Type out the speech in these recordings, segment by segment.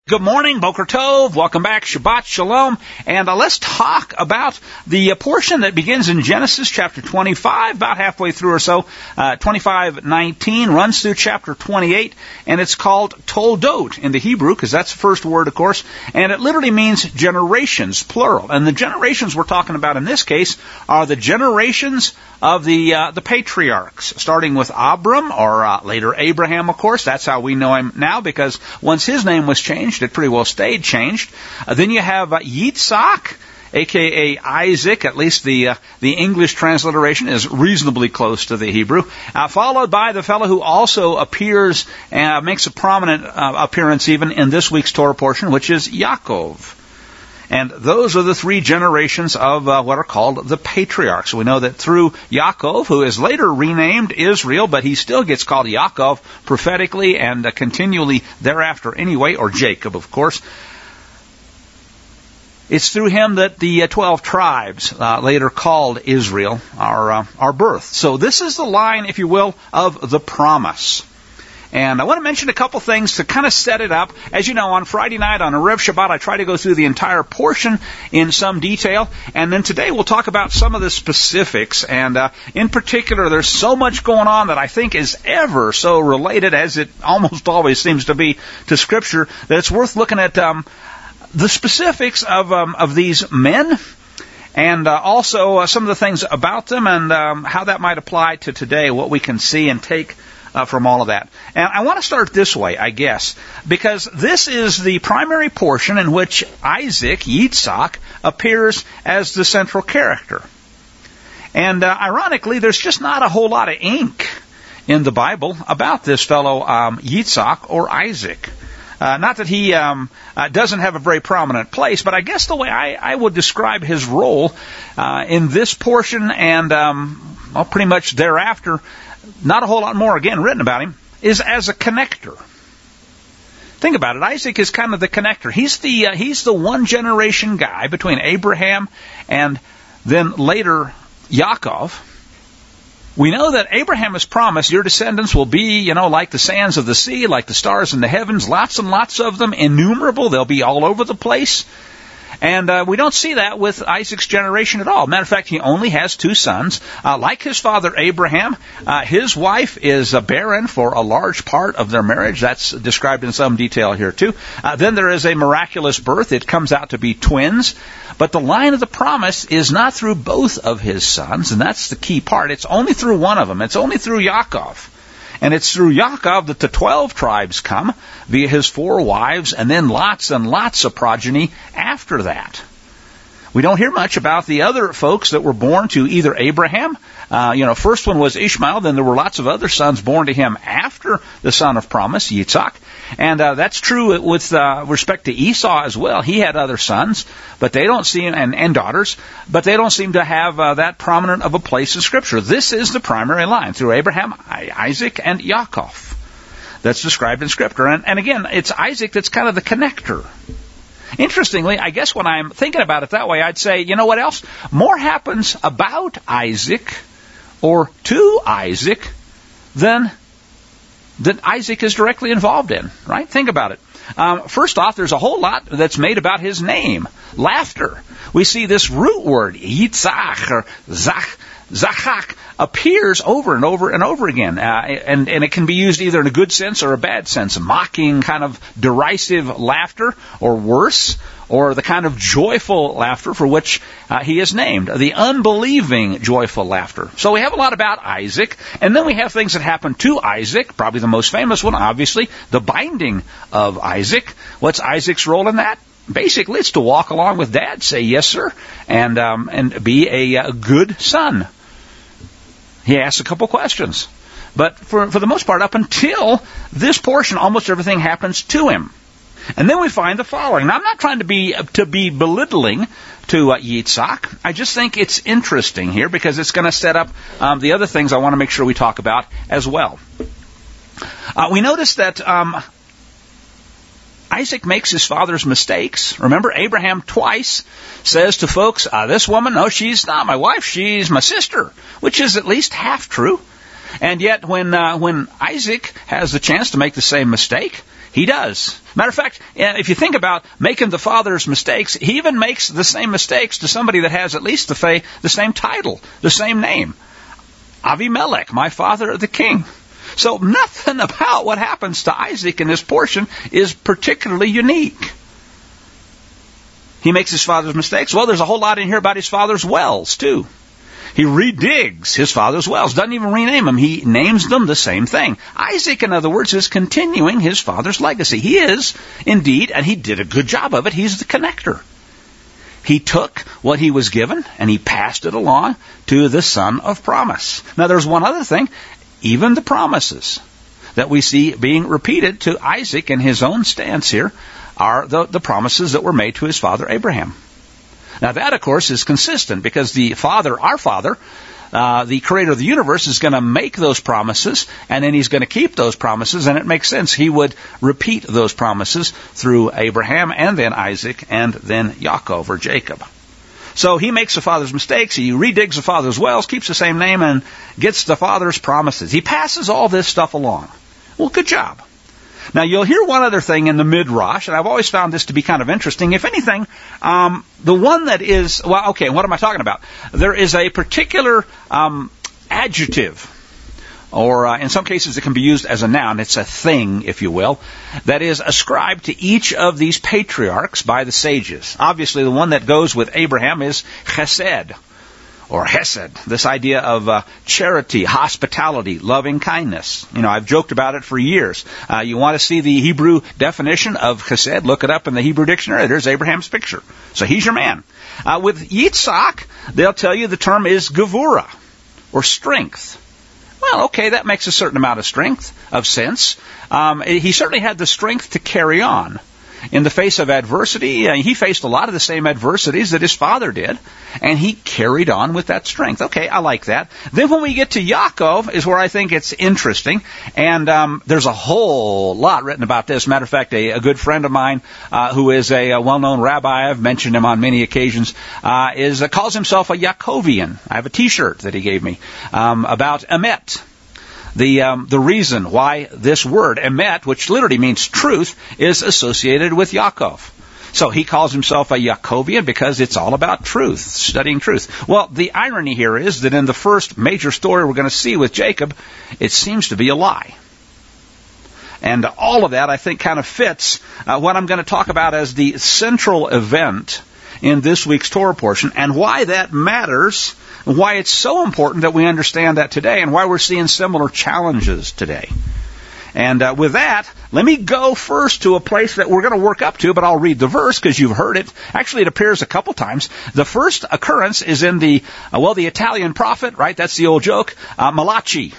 Good morning, Boker Tov. Welcome back, Shabbat Shalom. And let's talk about the portion that begins in Genesis chapter 25, about halfway through or so. 25:19 runs through chapter 28, and it's called Toldot in the Hebrew, because that's the first word, of course. And it literally means generations, plural. And the generations we're talking about in this case are the generations of the patriarchs, starting with Abram, or later Abraham, of course. That's how we know him now, because once his name was changed, it pretty well stayed changed. Then you have Yitzhak, a.k.a. Isaac. At least the English transliteration is reasonably close to the Hebrew. Followed by the fellow who also appears, makes a prominent appearance even in this week's Torah portion, which is Yaakov. And those are the three generations of what are called the patriarchs. We know that through Yaakov, who is later renamed Israel, but he still gets called Yaakov prophetically and continually thereafter anyway, or Jacob, of course. It's through him that the 12 tribes, later called Israel, are birthed. So this is the line, if you will, of the promise. And I want to mention a couple things to kind of set it up. As you know, on Friday night on Erev Shabbat, I try to go through the entire portion in some detail. And then today we'll talk about some of the specifics. And in particular, there's so much going on that I think is ever so related, as it almost always seems to be, to Scripture, that it's worth looking at the specifics of these men, and also some of the things about them, and how that might apply to today, what we can see and take from all of that. And I want to start this way, I guess, because this is the primary portion in which Isaac, Yitzhak, appears as the central character. And ironically, there's just not a whole lot of ink in the Bible about this fellow Yitzhak or Isaac. Not that he doesn't have a very prominent place, but I guess the way I would describe his role in this portion and pretty much thereafter, not a whole lot more, again, written about him, is as a connector. Think about it. Isaac is kind of the connector. He's the one generation guy between Abraham and then later Yaakov. We know that Abraham has promised your descendants will be, like the sands of the sea, like the stars in the heavens, lots and lots of them, innumerable. They'll be all over the place. And we don't see that with Isaac's generation at all. Matter of fact, he only has two sons. Like his father Abraham, his wife is barren for a large part of their marriage. That's described in some detail here too. Then there is a miraculous birth. It comes out to be twins. But the line of the promise is not through both of his sons, and that's the key part. It's only through one of them. It's only through Yaakov. And it's through Yaakov that the 12 tribes come via his 4 wives, and then lots and lots of progeny after that. We don't hear much about the other folks that were born to either Abraham. First one was Ishmael. Then there were lots of other sons born to him after the son of promise, Yitzhak. And that's true with respect to Esau as well. He had other sons, but they don't seem, and daughters, but they don't seem to have that prominent of a place in Scripture. This is the primary line through Abraham, Isaac, and Yaakov that's described in Scripture. And again, it's Isaac that's kind of the connector. Interestingly, I guess when I'm thinking about it that way, I'd say, you know what else? More happens about Isaac or to Isaac than that Isaac is directly involved in, right? Think about it. First off, there's a whole lot that's made about his name. Laughter. We see this root word, Yitzhak or Zachak, appears over and over and over again. And it can be used either in a good sense or a bad sense. Mocking, kind of derisive laughter, or worse, or the kind of joyful laughter for which he is named. The unbelieving joyful laughter. So we have a lot about Isaac, and then we have things that happen to Isaac, probably the most famous one, obviously, the binding of Isaac. What's Isaac's role in that? Basically, it's to walk along with Dad, say yes, sir, and be a good son. He asks a couple questions. But for the most part, up until this portion, almost everything happens to him. And then we find the following. Now, I'm not trying to be belittling to Yitzhak. I just think it's interesting here because it's going to set up the other things I want to make sure we talk about as well. We notice that Isaac makes his father's mistakes. Remember, Abraham twice says to folks, this woman, no, she's not my wife, she's my sister, which is at least half true. And yet when Isaac has the chance to make the same mistake, He does. Matter of fact, if you think about making the father's mistakes, he even makes the same mistakes to somebody that has at least the same title, the same name. Avimelech, my father the king. So nothing about what happens to Isaac in this portion is particularly unique. He makes his father's mistakes. Well, there's a whole lot in here about his father's wells, too. He redigs his father's wells, doesn't even rename them. He names them the same thing. Isaac, in other words, is continuing his father's legacy. He is, indeed, and he did a good job of it, he's the connector. He took what he was given, and he passed it along to the son of promise. Now, there's one other thing. Even the promises that we see being repeated to Isaac in his own stance here are the promises that were made to his father Abraham. Now, that, of course, is consistent because the Father, our Father, the creator of the universe, is going to make those promises, and then he's going to keep those promises, and it makes sense he would repeat those promises through Abraham and then Isaac and then Yaakov or Jacob. So he makes the father's mistakes, he redigs the father's wells, keeps the same name, and gets the father's promises. He passes all this stuff along. Well, good job. Now, you'll hear one other thing in the Midrash, and I've always found this to be kind of interesting. If anything, the one that is, well, okay, what am I talking about? There is a particular adjective, or in some cases it can be used as a noun. It's a thing, if you will, that is ascribed to each of these patriarchs by the sages. Obviously, the one that goes with Abraham is chesed, or hesed, this idea of charity, hospitality, loving kindness. You know, I've joked about it for years. You want to see the Hebrew definition of chesed, look it up in the Hebrew dictionary. There's Abraham's picture. So he's your man. With Yitzhak, they'll tell you the term is gevura, or strength. Well, okay, that makes a certain amount of sense. He certainly had the strength to carry on. In the face of adversity, he faced a lot of the same adversities that his father did, and he carried on with that strength. Okay, I like that. Then when we get to Yaakov is where I think it's interesting, and there's a whole lot written about this. Matter of fact, a good friend of mine who is a well-known rabbi, I've mentioned him on many occasions, calls himself a Yaakovian. I have a T-shirt that he gave me about Emet. The reason why this word, emet, which literally means truth, is associated with Yaakov. So he calls himself a Yaakovian because it's all about truth, studying truth. Well, the irony here is that in the first major story we're going to see with Jacob, it seems to be a lie. And all of that, I think, kind of fits what I'm going to talk about as the central event in this week's Torah portion, and why that matters, why it's so important that we understand that today, and why we're seeing similar challenges today. And with that, let me go first to a place that we're going to work up to, but I'll read the verse because you've heard it. Actually, it appears a couple times. The first occurrence is in the Italian prophet, right? That's the old joke, Malachi.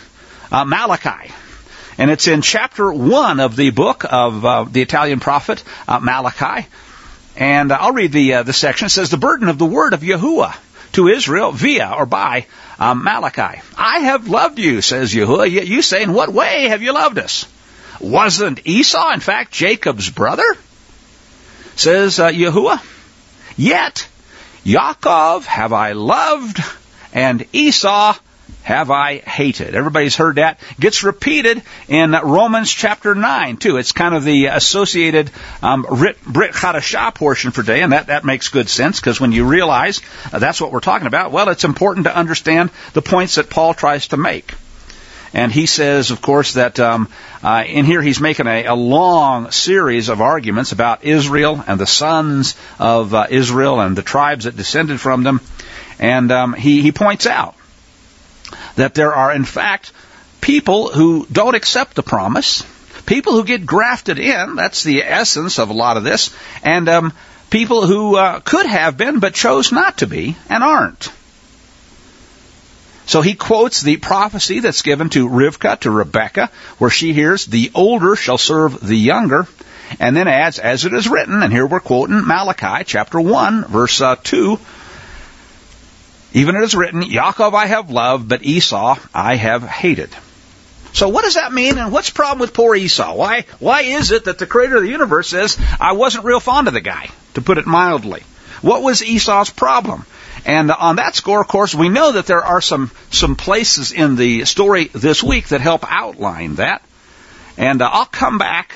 And it's in chapter 1 of the book of the Italian prophet, Malachi. And I'll read the section. It says, the burden of the word of Yahuwah to Israel via or by Malachi. I have loved you, says Yahuwah. Yet you say, in what way have you loved us? Wasn't Esau, in fact, Jacob's brother? Says Yahuwah. Yet Yaakov have I loved, and Esau have I hated. Everybody's heard that. Gets repeated in Romans chapter 9, too. It's kind of the associated Brit Chadashah portion for today, and that makes good sense, because when you realize that's what we're talking about, well, it's important to understand the points that Paul tries to make. And he says, of course, that in here he's making a long series of arguments about Israel and the sons of Israel and the tribes that descended from them. And he points out that there are, in fact, people who don't accept the promise, people who get grafted in, that's the essence of a lot of this, and people who could have been but chose not to be and aren't. So he quotes the prophecy that's given to Rivkah, to Rebekah, where she hears, the older shall serve the younger, and then adds, as it is written, and here we're quoting Malachi chapter 1, verse 2, even it is written, Yaakov I have loved, but Esau I have hated. So what does that mean, and what's the problem with poor Esau? Why is it that the creator of the universe says, I wasn't real fond of the guy, to put it mildly? What was Esau's problem? And on that score, of course, we know that there are some places in the story this week that help outline that. And I'll come back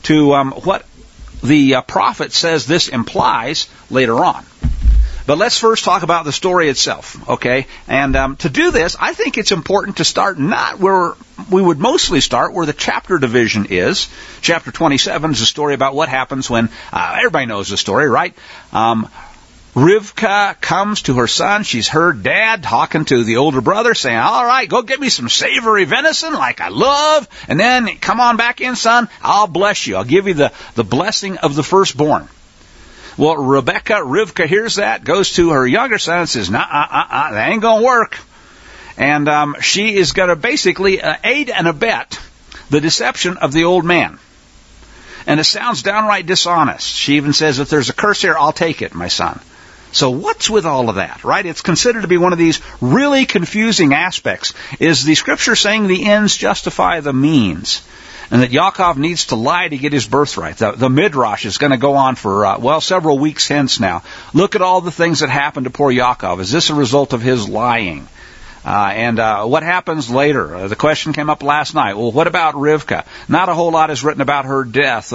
to what the prophet says this implies later on. But let's first talk about the story itself, okay? And to do this, I think it's important to start not where we would mostly start, where the chapter division is. Chapter 27 is a story about what happens when, everybody knows the story, right? Rivka comes to her son. She's heard dad talking to the older brother, saying, all right, go get me some savory venison like I love, and then come on back in, son. I'll bless you. I'll give you the blessing of the firstborn. Well, Rivka hears that, goes to her younger son and says, that ain't going to work. And she is going to basically aid and abet the deception of the old man. And it sounds downright dishonest. She even says, if there's a curse here, I'll take it, my son. So what's with all of that, right? It's considered to be one of these really confusing aspects. Is the Scripture saying the ends justify the means? And that Yaakov needs to lie to get his birthright. The Midrash is going to go on for, several weeks hence now. Look at all the things that happened to poor Yaakov. Is this a result of his lying? And what happens later? The question came up last night. Well, what about Rivka? Not a whole lot is written about her death.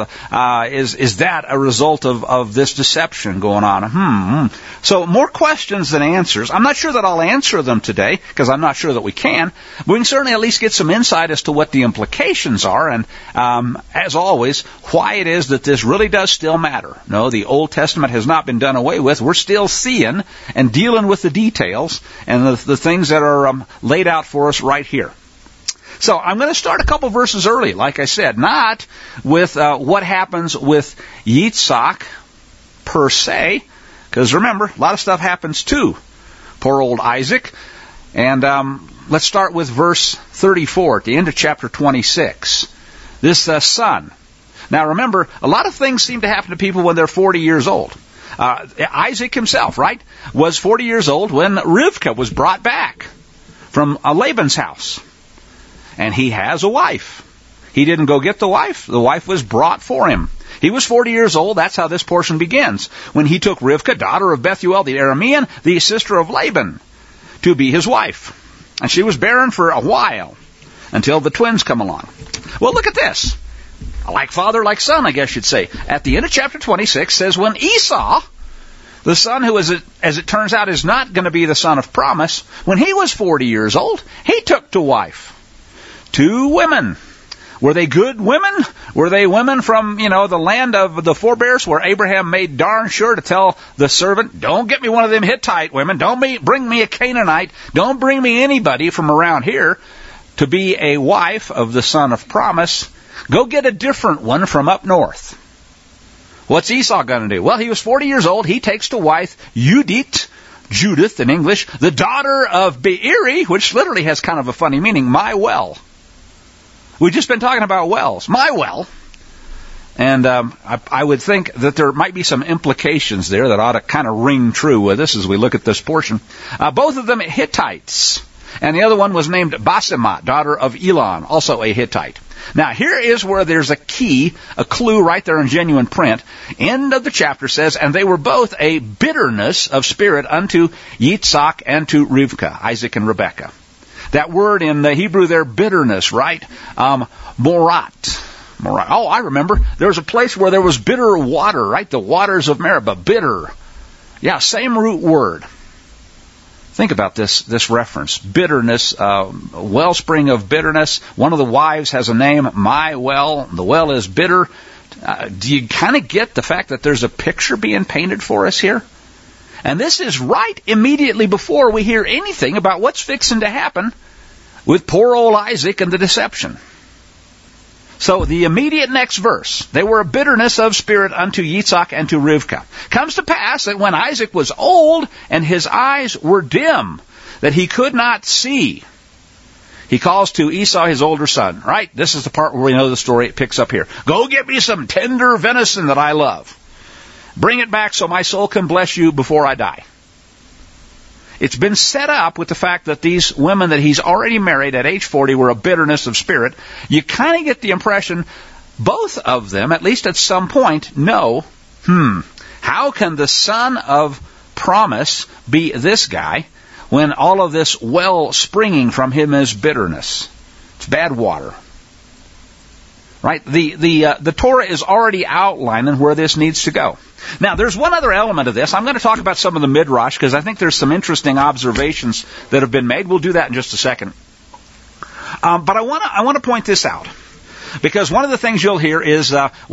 Is that a result of this deception going on? So more questions than answers. I'm not sure that I'll answer them today, because I'm not sure that we can. But we can certainly at least get some insight as to what the implications are, and as always, why it is that this really does still matter. No, the Old Testament has not been done away with. We're still seeing and dealing with the details and the things that are laid out for us right here. So I'm going to start a couple verses early, like I said, not with what happens with Yitzhak per se, because remember, a lot of stuff happens to poor old Isaac. And let's start with verse 34 at the end of chapter 26. This son. Now remember, a lot of things seem to happen to people when they're 40 years old. Isaac himself, right, was 40 years old when Rivka was brought back from Laban's house. And he has a wife. He didn't go get the wife. The wife was brought for him. He was 40 years old. That's how this portion begins. When he took Rivka, daughter of Bethuel the Aramean, the sister of Laban, to be his wife. And she was barren for a while, until the twins come along. Well, look at this. Like father, like son, I guess you'd say. At the end of chapter 26 says, when Esau, the son who, as it turns out, is not going to be the son of promise, when he was 40 years old, he took to wife 2 women. Were they good women? Were they women from, the land of the forebears where Abraham made darn sure to tell the servant, don't get me one of them Hittite women, don't bring me a Canaanite, don't bring me anybody from around here to be a wife of the son of promise. Go get a different one from up north. What's Esau going to do? Well, he was 40 years old. He takes to wife Judith in English, the daughter of Beeri, which literally has kind of a funny meaning, my well. We've just been talking about wells. My well. And I would think that there might be some implications there that ought to kind of ring true with us as we look at this portion. Both of them Hittites. And the other one was named Basemat, daughter of Elon, also a Hittite. Now, here is where there's a clue right there in genuine print. End of the chapter says, and they were both a bitterness of spirit unto Yitzhak and to Rivka, Isaac and Rebekah. That word in the Hebrew there, bitterness, right? Morat. Oh, I remember. There was a place where there was bitter water, right? The waters of Meribah, bitter. Yeah, same root word. Think about this reference. Bitterness, wellspring of bitterness. One of the wives has a name, my well. The well is bitter. Do you kind of get the fact that there's a picture being painted for us here? And this is right immediately before we hear anything about what's fixing to happen with poor old Isaac and the deception. So the immediate next verse, they were a bitterness of spirit unto Yitzhak and to Rivka. Comes to pass that when Isaac was old and his eyes were dim, that he could not see, he calls to Esau his older son, right? This is the part where we know the story. It picks up here. Go get me some tender venison that I love. Bring it back so my soul can bless you before I die. It's been set up with the fact that these women that he's already married at age 40 were a bitterness of spirit. You kind of get the impression both of them, at least at some point, know, how can the son of promise be this guy when all of this well springing from him is bitterness? It's bad water. Right? The Torah is already outlining where this needs to go. Now, there's one other element of this. I'm going to talk about some of the Midrash because I think there's some interesting observations that have been made. We'll do that in just a second. But I want to point this out because one of the things you'll hear is,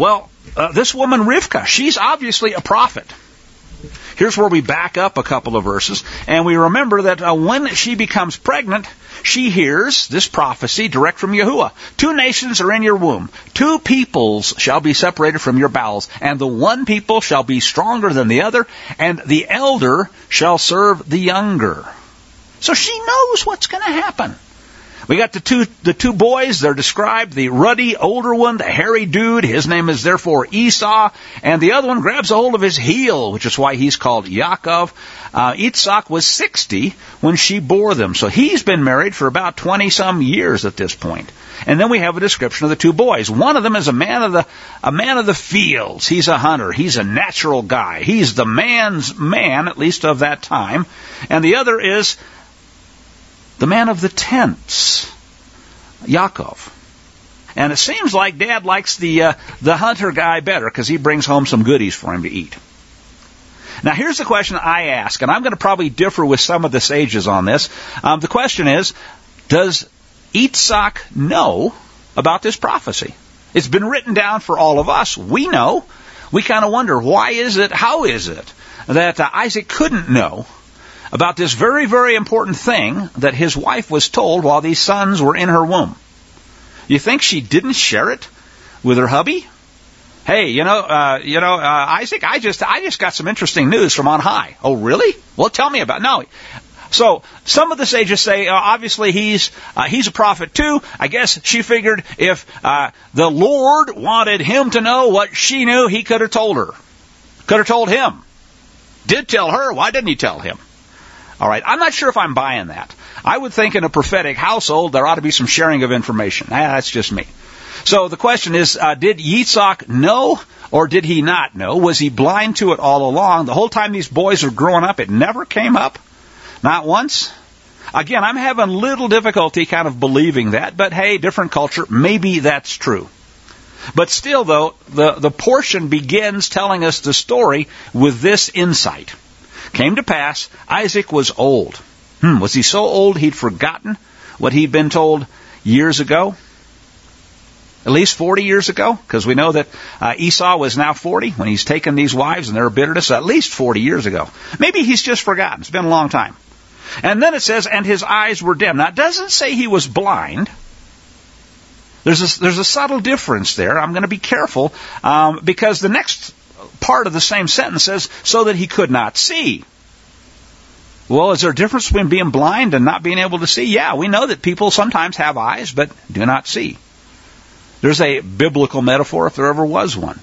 this woman Rivka, she's obviously a prophet. Here's where we back up a couple of verses, and we remember that when she becomes pregnant, she hears this prophecy direct from Yahuwah. 2 nations are in your womb. 2 peoples shall be separated from your bowels, and the one people shall be stronger than the other, and the elder shall serve the younger. So she knows what's going to happen. We got the two boys. They're described. The ruddy older one, the hairy dude. His name is therefore Esau. And the other one grabs a hold of his heel, which is why he's called Yaakov. Yitzhak was 60 when she bore them. So he's been married for about 20-some years at this point. And then we have a description of the 2 boys. One of them is a man of the fields. He's a hunter. He's a natural guy. He's the man's man, at least of that time. And the other is the man of the tents, Yaakov. And it seems like Dad likes the hunter guy better because he brings home some goodies for him to eat. Now, here's the question I ask, and I'm going to probably differ with some of the sages on this. The question is, does Yitzhak know about this prophecy? It's been written down for all of us. We know. We kind of wonder, why is it, how is it that Isaac couldn't know about this very, very important thing that his wife was told while these sons were in her womb? You think she didn't share it with her hubby? Hey, Isaac, I just got some interesting news from on high. Oh, really? Well, tell me about it. No. So some of the sages say, obviously he's a prophet too. I guess she figured if the Lord wanted him to know what she knew, he could have told her. Could have told him. Did tell her. Why didn't he tell him? All right, I'm not sure if I'm buying that. I would think in a prophetic household there ought to be some sharing of information. That's just me. So the question is, did Yitzhak know or did he not know? Was he blind to it all along? The whole time these boys were growing up, it never came up? Not once? Again, I'm having little difficulty kind of believing that, but hey, different culture, maybe that's true. But still, though, the portion begins telling us the story with this insight. Came to pass, Isaac was old. Was he so old he'd forgotten what he'd been told years ago? At least 40 years ago? Because we know that Esau was now 40 when he's taken these wives and their bitterness, at least 40 years ago. Maybe he's just forgotten. It's been a long time. And then it says, and his eyes were dim. Now, it doesn't say he was blind. There's a subtle difference there. I'm going to be careful because the next part of the same sentence says, so that he could not see. Well, is there a difference between being blind and not being able to see? Yeah, we know that people sometimes have eyes but do not see. There's a biblical metaphor if there ever was one.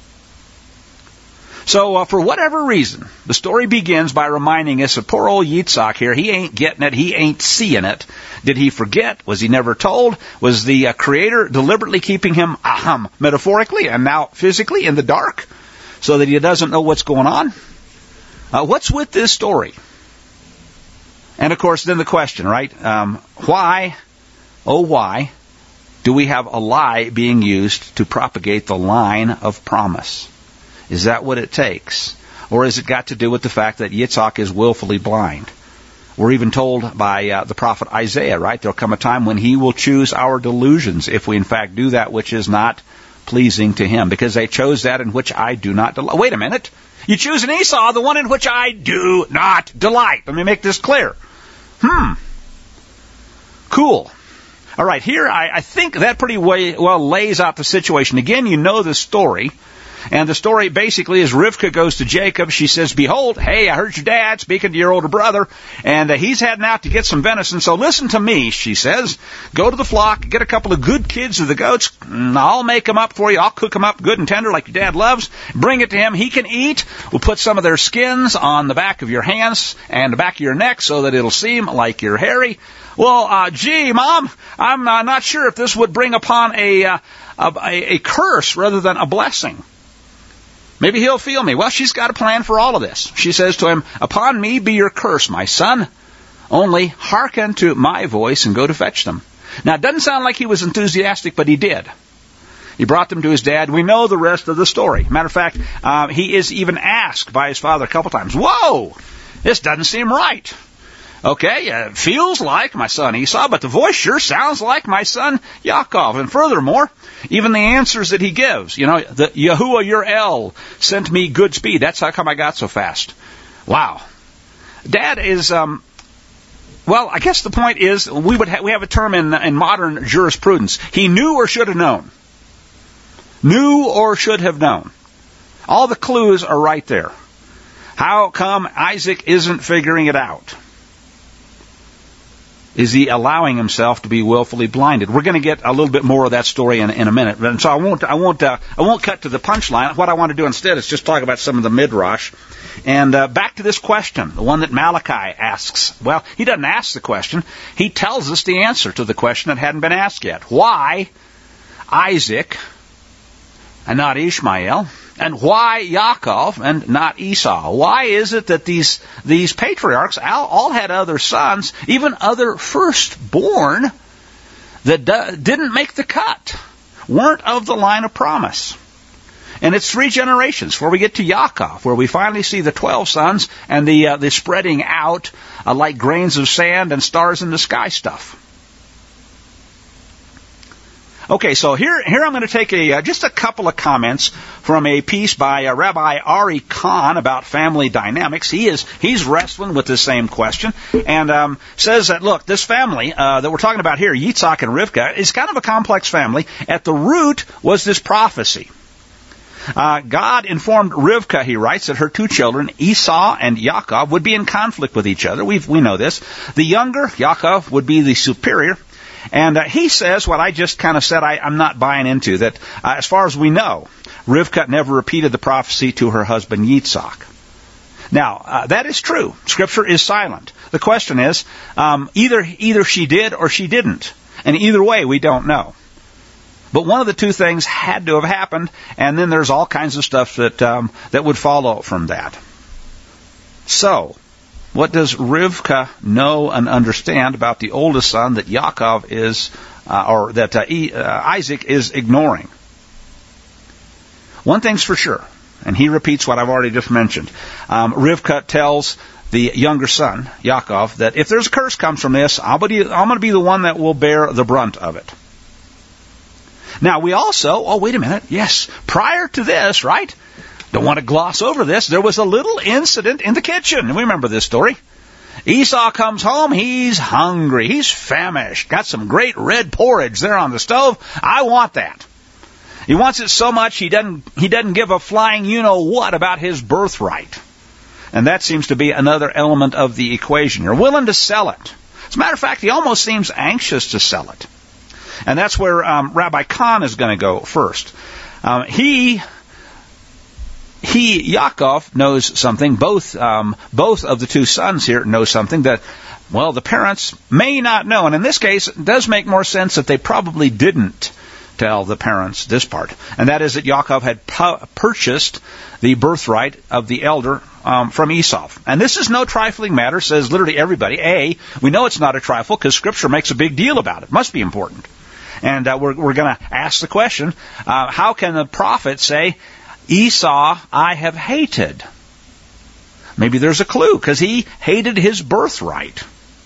So, for whatever reason, the story begins by reminding us of poor old Yitzhak here. He ain't getting it. He ain't seeing it. Did he forget? Was he never told? Was the Creator deliberately keeping him, metaphorically and now physically in the dark so that he doesn't know what's going on? What's with this story? And, of course, then the question, right? Why, oh why, do we have a lie being used to propagate the line of promise? Is that what it takes? Or has it got to do with the fact that Yitzhak is willfully blind? We're even told by the prophet Isaiah, right? There'll come a time when he will choose our delusions if we in fact do that which is not pleasing to him. Because they chose that in which I do not delight. Wait a minute. You choose an Esau, the one in which I do not delight. Let me make this clear. Cool. All right, here I think that pretty well lays out the situation. Again, you know the story. And the story basically is Rivka goes to Jacob. She says, behold, hey, I heard your dad speaking to your older brother, and he's heading out to get some venison. So listen to me, she says. Go to the flock, get a couple of good kids of the goats, and I'll make them up for you. I'll cook them up good and tender like your dad loves. Bring it to him. He can eat. We'll put some of their skins on the back of your hands and the back of your neck so that it'll seem like you're hairy. Well, gee, Mom, I'm not sure if this would bring upon a curse rather than a blessing. Maybe he'll feel me. Well, she's got a plan for all of this. She says to him, upon me be your curse, my son. Only hearken to my voice and go to fetch them. Now, it doesn't sound like he was enthusiastic, but he did. He brought them to his dad. We know the rest of the story. Matter of fact, he is even asked by his father a couple times, whoa, this doesn't seem right. Okay, it feels like my son Esau, but the voice sure sounds like my son Yaakov. And furthermore, even the answers that he gives, the Yahuwah your El sent me good speed. That's how come I got so fast. Wow. Dad is, I guess the point is we have a term in modern jurisprudence. He knew or should have known. Knew or should have known. All the clues are right there. How come Isaac isn't figuring it out? Is he allowing himself to be willfully blinded? We're going to get a little bit more of that story in a minute. And so I won't cut to the punchline. What I want to do instead is just talk about some of the midrash. And back to this question, the one that Malachi asks. Well, he doesn't ask the question. He tells us the answer to the question that hadn't been asked yet. Why Isaac and not Ishmael? And why Yaakov and not Esau? Why is it that these patriarchs all had other sons, even other firstborn, that didn't make the cut, weren't of the line of promise? And it's 3 generations before we get to Yaakov, where we finally see the 12 sons and the spreading out like grains of sand and stars in the sky stuff. Okay, so here I'm going to take just a couple of comments from a piece by Rabbi Ari Kahn about family dynamics. He's wrestling with the same question and says that, look, this family that we're talking about here, Yitzhak and Rivka, is kind of a complex family. At the root was this prophecy. God informed Rivka, he writes, that her 2 children, Esau and Yaakov, would be in conflict with each other. We know this. The younger, Yaakov, would be the superior. And he says what I just kind of said I'm not buying into, that as far as we know, Rivka never repeated the prophecy to her husband Yitzhak. Now, that is true. Scripture is silent. The question is, either she did or she didn't. And either way, we don't know. But one of the 2 things had to have happened, and then there's all kinds of stuff that would follow from that. So, what does Rivka know and understand about the oldest son that Yaakov is, Isaac is ignoring? One thing's for sure, and he repeats what I've already just mentioned. Rivka tells the younger son, Yaakov, that if there's a curse comes from this, I'm going to be the one that will bear the brunt of it. Now, we also, wait a minute, yes, prior to this, right? Don't want to gloss over this. There was a little incident in the kitchen. We remember this story. Esau comes home. He's hungry. He's famished. Got some great red porridge there on the stove. I want that. He wants it so much he doesn't give a flying you-know-what about his birthright. And that seems to be another element of the equation. You're willing to sell it. As a matter of fact, he almost seems anxious to sell it. And that's where Rabbi Kahn is going to go first. Yaakov knows something. Both of the 2 sons here know something that, well, the parents may not know. And in this case, it does make more sense that they probably didn't tell the parents this part. And that is that Yaakov had purchased the birthright of the elder from Esau. And this is no trifling matter, says literally everybody. We know it's not a trifle because Scripture makes a big deal about it. Must be important. And we're going to ask the question, how can the prophet say, Esau I have hated? Maybe there's a clue, because he hated his birthright.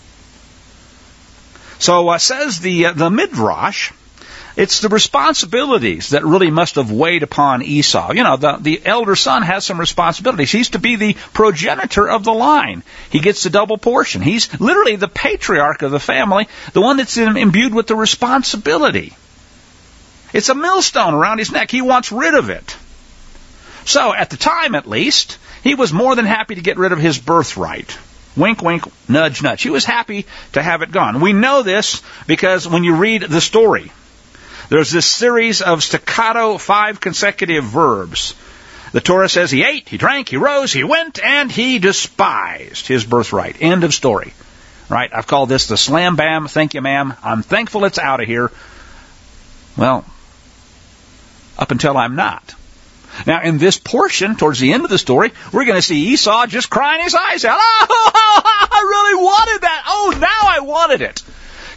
So says the Midrash, it's the responsibilities that really must have weighed upon Esau. The elder son has some responsibilities. He's to be the progenitor of the line. He gets the double portion. He's literally the patriarch of the family, the one that's imbued with the responsibility. It's a millstone around his neck. He wants rid of it. So, at the time at least, he was more than happy to get rid of his birthright. Wink, wink, nudge, nudge. He was happy to have it gone. We know this because when you read the story, there's this series of staccato 5 consecutive verbs. The Torah says he ate, he drank, he rose, he went, and he despised his birthright. End of story. Right? I've called this the slam bam, thank you ma'am. I'm thankful it's out of here. Well, up until I'm not. Now, in this portion, towards the end of the story, we're going to see Esau just crying his eyes out. Oh, I really wanted that. Oh, now I wanted it.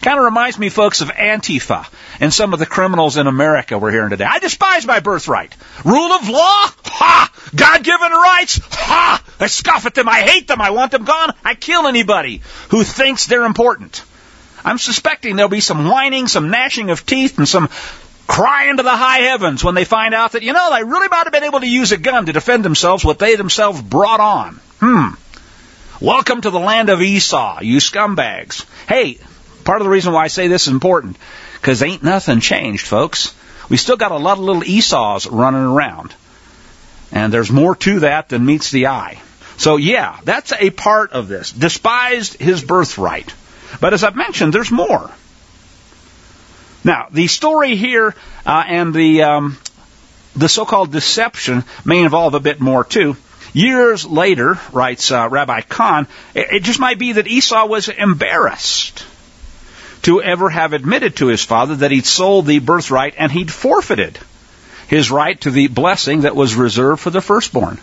Kind of reminds me, folks, of Antifa and some of the criminals in America we're hearing today. I despise my birthright. Rule of law? Ha! God-given rights? Ha! I scoff at them. I hate them. I want them gone. I kill anybody who thinks they're important. I'm suspecting there'll be some whining, some gnashing of teeth, and some crying to the high heavens when they find out that, they really might have been able to use a gun to defend themselves, what they themselves brought on. Welcome to the land of Esau, you scumbags. Hey, part of the reason why I say this is important, because ain't nothing changed, folks. We still got a lot of little Esau's running around. And there's more to that than meets the eye. So yeah, that's a part of this. Despised his birthright. But as I've mentioned, there's more. Now, the story here and the so-called deception may involve a bit more too. Years later, writes Rabbi Kahn, it just might be that Esau was embarrassed to ever have admitted to his father that he'd sold the birthright and he'd forfeited his right to the blessing that was reserved for the firstborn.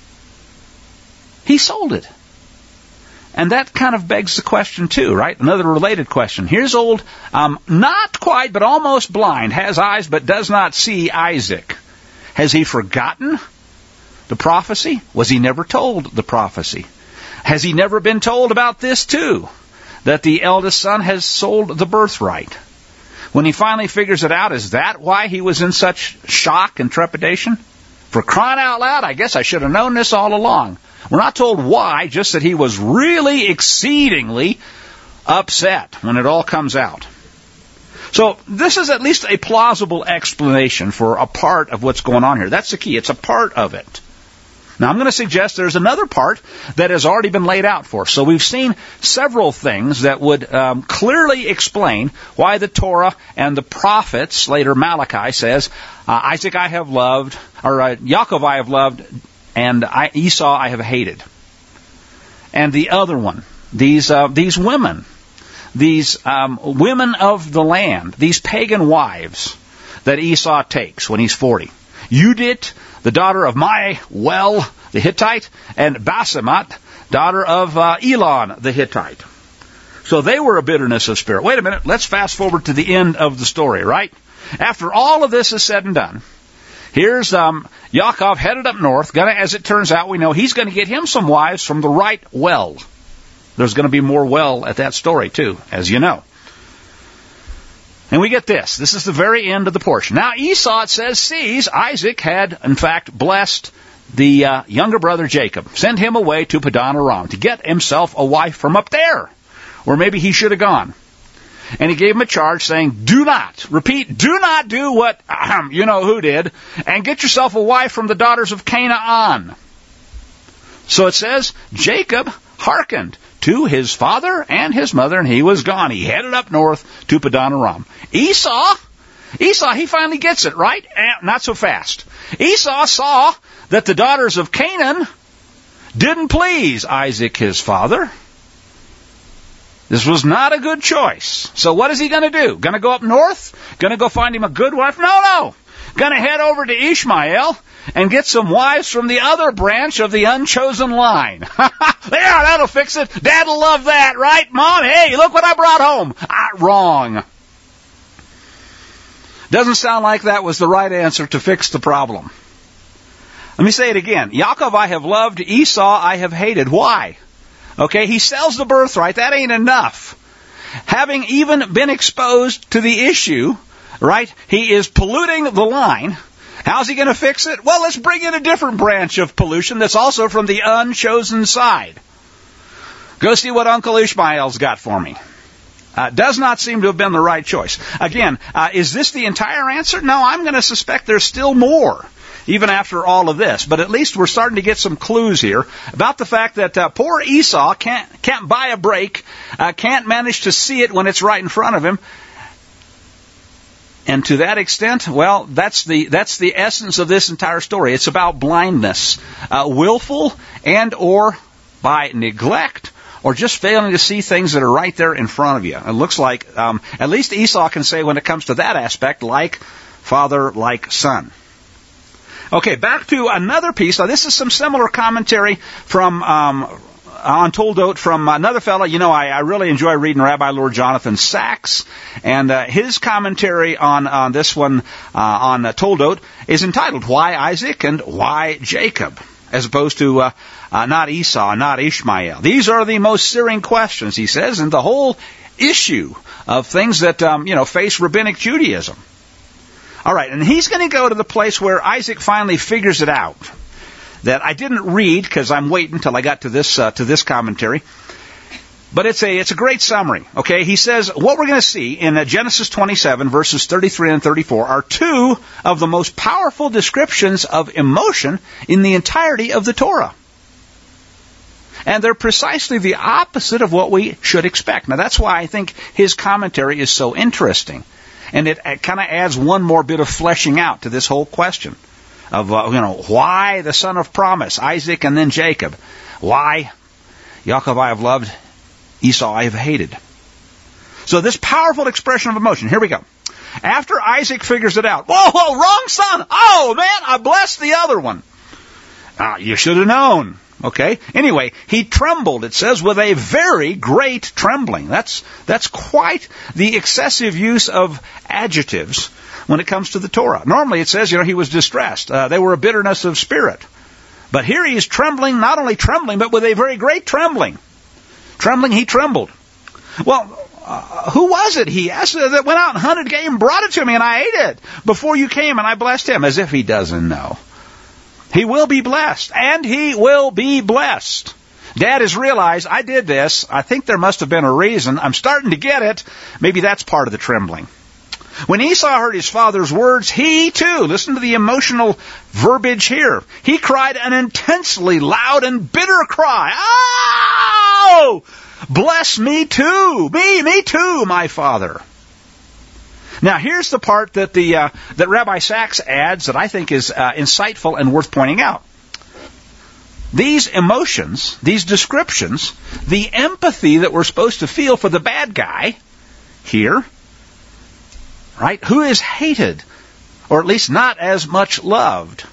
He sold it. And that kind of begs the question too, right? Another related question. Here's old, not quite, but almost blind, has eyes but does not see Isaac. Has he forgotten the prophecy? Was he never told the prophecy? Has he never been told about this too? That the eldest son has sold the birthright. When he finally figures it out, is that why he was in such shock and trepidation? For crying out loud, I guess I should have known this all along. We're not told why, just that he was really exceedingly upset when it all comes out. So this is at least a plausible explanation for a part of what's going on here. That's the key. It's a part of it. Now, I'm going to suggest there's another part that has already been laid out for us. So we've seen several things that would clearly explain why the Torah and the prophets, later Malachi says, Isaac I have loved, or Yaakov I have loved, and Esau I have hated. And the other one, these women, women of the land, these pagan wives that Esau takes when he's 40. Judith, the daughter of Maiwell the Hittite, and Basemat, daughter of Elon the Hittite. So they were a bitterness of spirit. Wait a minute, let's fast forward to the end of the story, right? After all of this is said and done, here's Yaakov headed up north. As it turns out, we know he's going to get him some wives from the right well. There's going to be more well at that story too, as you know. And we get this. This is the very end of the portion. Now Esau, it says, sees Isaac had, in fact, blessed the younger brother Jacob. Send him away to Padan Aram to get himself a wife from up there, where maybe he should have gone. And he gave him a charge saying, do not do what you know who did, and get yourself a wife from the daughters of Canaan. So it says, Jacob hearkened to his father and his mother, and he was gone. He headed up north to Padan Aram. Esau, he finally gets it, right? Not so fast. Esau saw that the daughters of Canaan didn't please Isaac, his father. This was not a good choice. So what is he going to do? Going to go up north? Going to go find him a good wife? No. Going to head over to Ishmael and get some wives from the other branch of the unchosen line. Yeah, that'll fix it. Dad'll love that, right? Mom, hey, look what I brought home. Wrong. Doesn't sound like that was the right answer to fix the problem. Let me say it again. Yaakov I have loved, Esau I have hated. Why? Okay, he sells the birthright. That ain't enough. Having even been exposed to the issue, right, he is polluting the line. How's he going to fix it? Well, let's bring in a different branch of pollution that's also from the unchosen side. Go see what Uncle Ishmael's got for me. Does not seem to have been the right choice. Again, is this the entire answer? No, I'm going to suspect there's still more, even after all of this. But at least we're starting to get some clues here about the fact that poor Esau can't buy a break, can't manage to see it when it's right in front of him. And to that extent, well, that's the essence of this entire story. It's about blindness, willful and or by neglect, or just failing to see things that are right there in front of you. It looks like, at least Esau can say when it comes to that aspect, like father, like son. Okay, back to another piece. Now, this is some similar commentary from on Toldot from another fellow. You know, I really enjoy reading Rabbi Lord Jonathan Sacks, and his commentary on this one on Toldot is entitled "Why Isaac and Why Jacob," as opposed to not Esau, not Ishmael. These are the most searing questions, he says, and the whole issue of things that face rabbinic Judaism. All right, and he's going to go to the place where Isaac finally figures it out. That I didn't read because I'm waiting until I got to this commentary. But it's a great summary. Okay, he says what we're going to see in Genesis 27 verses 33 and 34 are two of the most powerful descriptions of emotion in the entirety of the Torah. And they're precisely the opposite of what we should expect. Now that's why I think his commentary is so interesting. And it kind of adds one more bit of fleshing out to this whole question of, why the son of promise, Isaac and then Jacob. Why Yaakov I have loved, Esau I have hated. So this powerful expression of emotion, here we go. After Isaac figures it out, whoa, wrong son. Oh man, I blessed the other one. You should have known. Okay. Anyway, he trembled, it says, with a very great trembling. That's quite the excessive use of adjectives when it comes to the Torah. Normally it says, he was distressed. They were a bitterness of spirit. But here he is trembling, not only trembling, but with a very great trembling. Trembling, he trembled. Well, who was it, he asked, that went out and hunted game and brought it to me and I ate it before you came and I blessed him? As if he doesn't know. He will be blessed, and he will be blessed. Dad has realized, I did this. I think there must have been a reason. I'm starting to get it. Maybe that's part of the trembling. When Esau heard his father's words, he too, listen to the emotional verbiage here, he cried an intensely loud and bitter cry. Oh! Bless me too! Me too, my father. Now, here's the part that that Rabbi Sacks adds that I think is insightful and worth pointing out. These emotions, these descriptions, the empathy that we're supposed to feel for the bad guy here, right, who is hated, or at least not as much loved.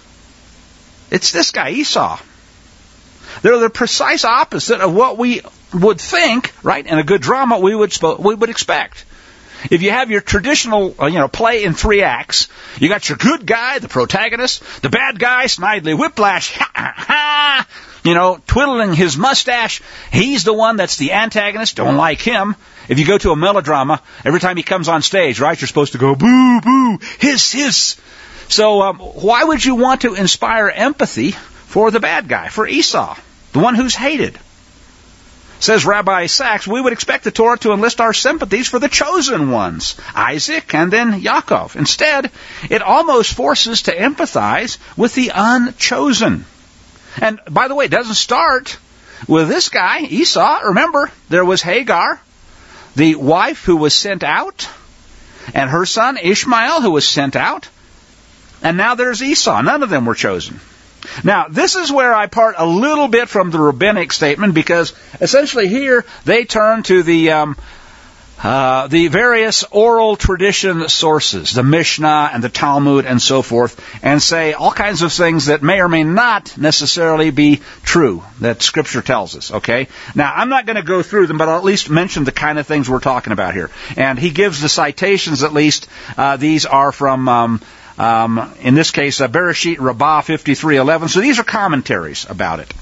It's this guy, Esau. They're the precise opposite of what we would think, right, in a good drama we would expect. If you have your traditional, play in 3 acts, you got your good guy, the protagonist, the bad guy, Snidely Whiplash, twiddling his mustache. He's the one that's the antagonist. Don't like him. If you go to a melodrama, every time he comes on stage, right, you're supposed to go, boo, boo, hiss. So why would you want to inspire empathy for the bad guy, for Esau, the one who's hated? Says Rabbi Sacks, we would expect the Torah to enlist our sympathies for the chosen ones, Isaac and then Yaakov. Instead, it almost forces to empathize with the unchosen. And by the way, it doesn't start with this guy, Esau. Remember, there was Hagar, the wife who was sent out, and her son Ishmael who was sent out. And now there's Esau. None of them were chosen. Now, this is where I part a little bit from the rabbinic statement, because essentially here they turn to the various oral tradition sources, the Mishnah and the Talmud and so forth, and say all kinds of things that may or may not necessarily be true, that Scripture tells us, okay? Now, I'm not going to go through them, but I'll at least mention the kind of things we're talking about here. And he gives the citations, at least. These are from... in this case, Bereshit Rabbah 53:11. So these are commentaries about it.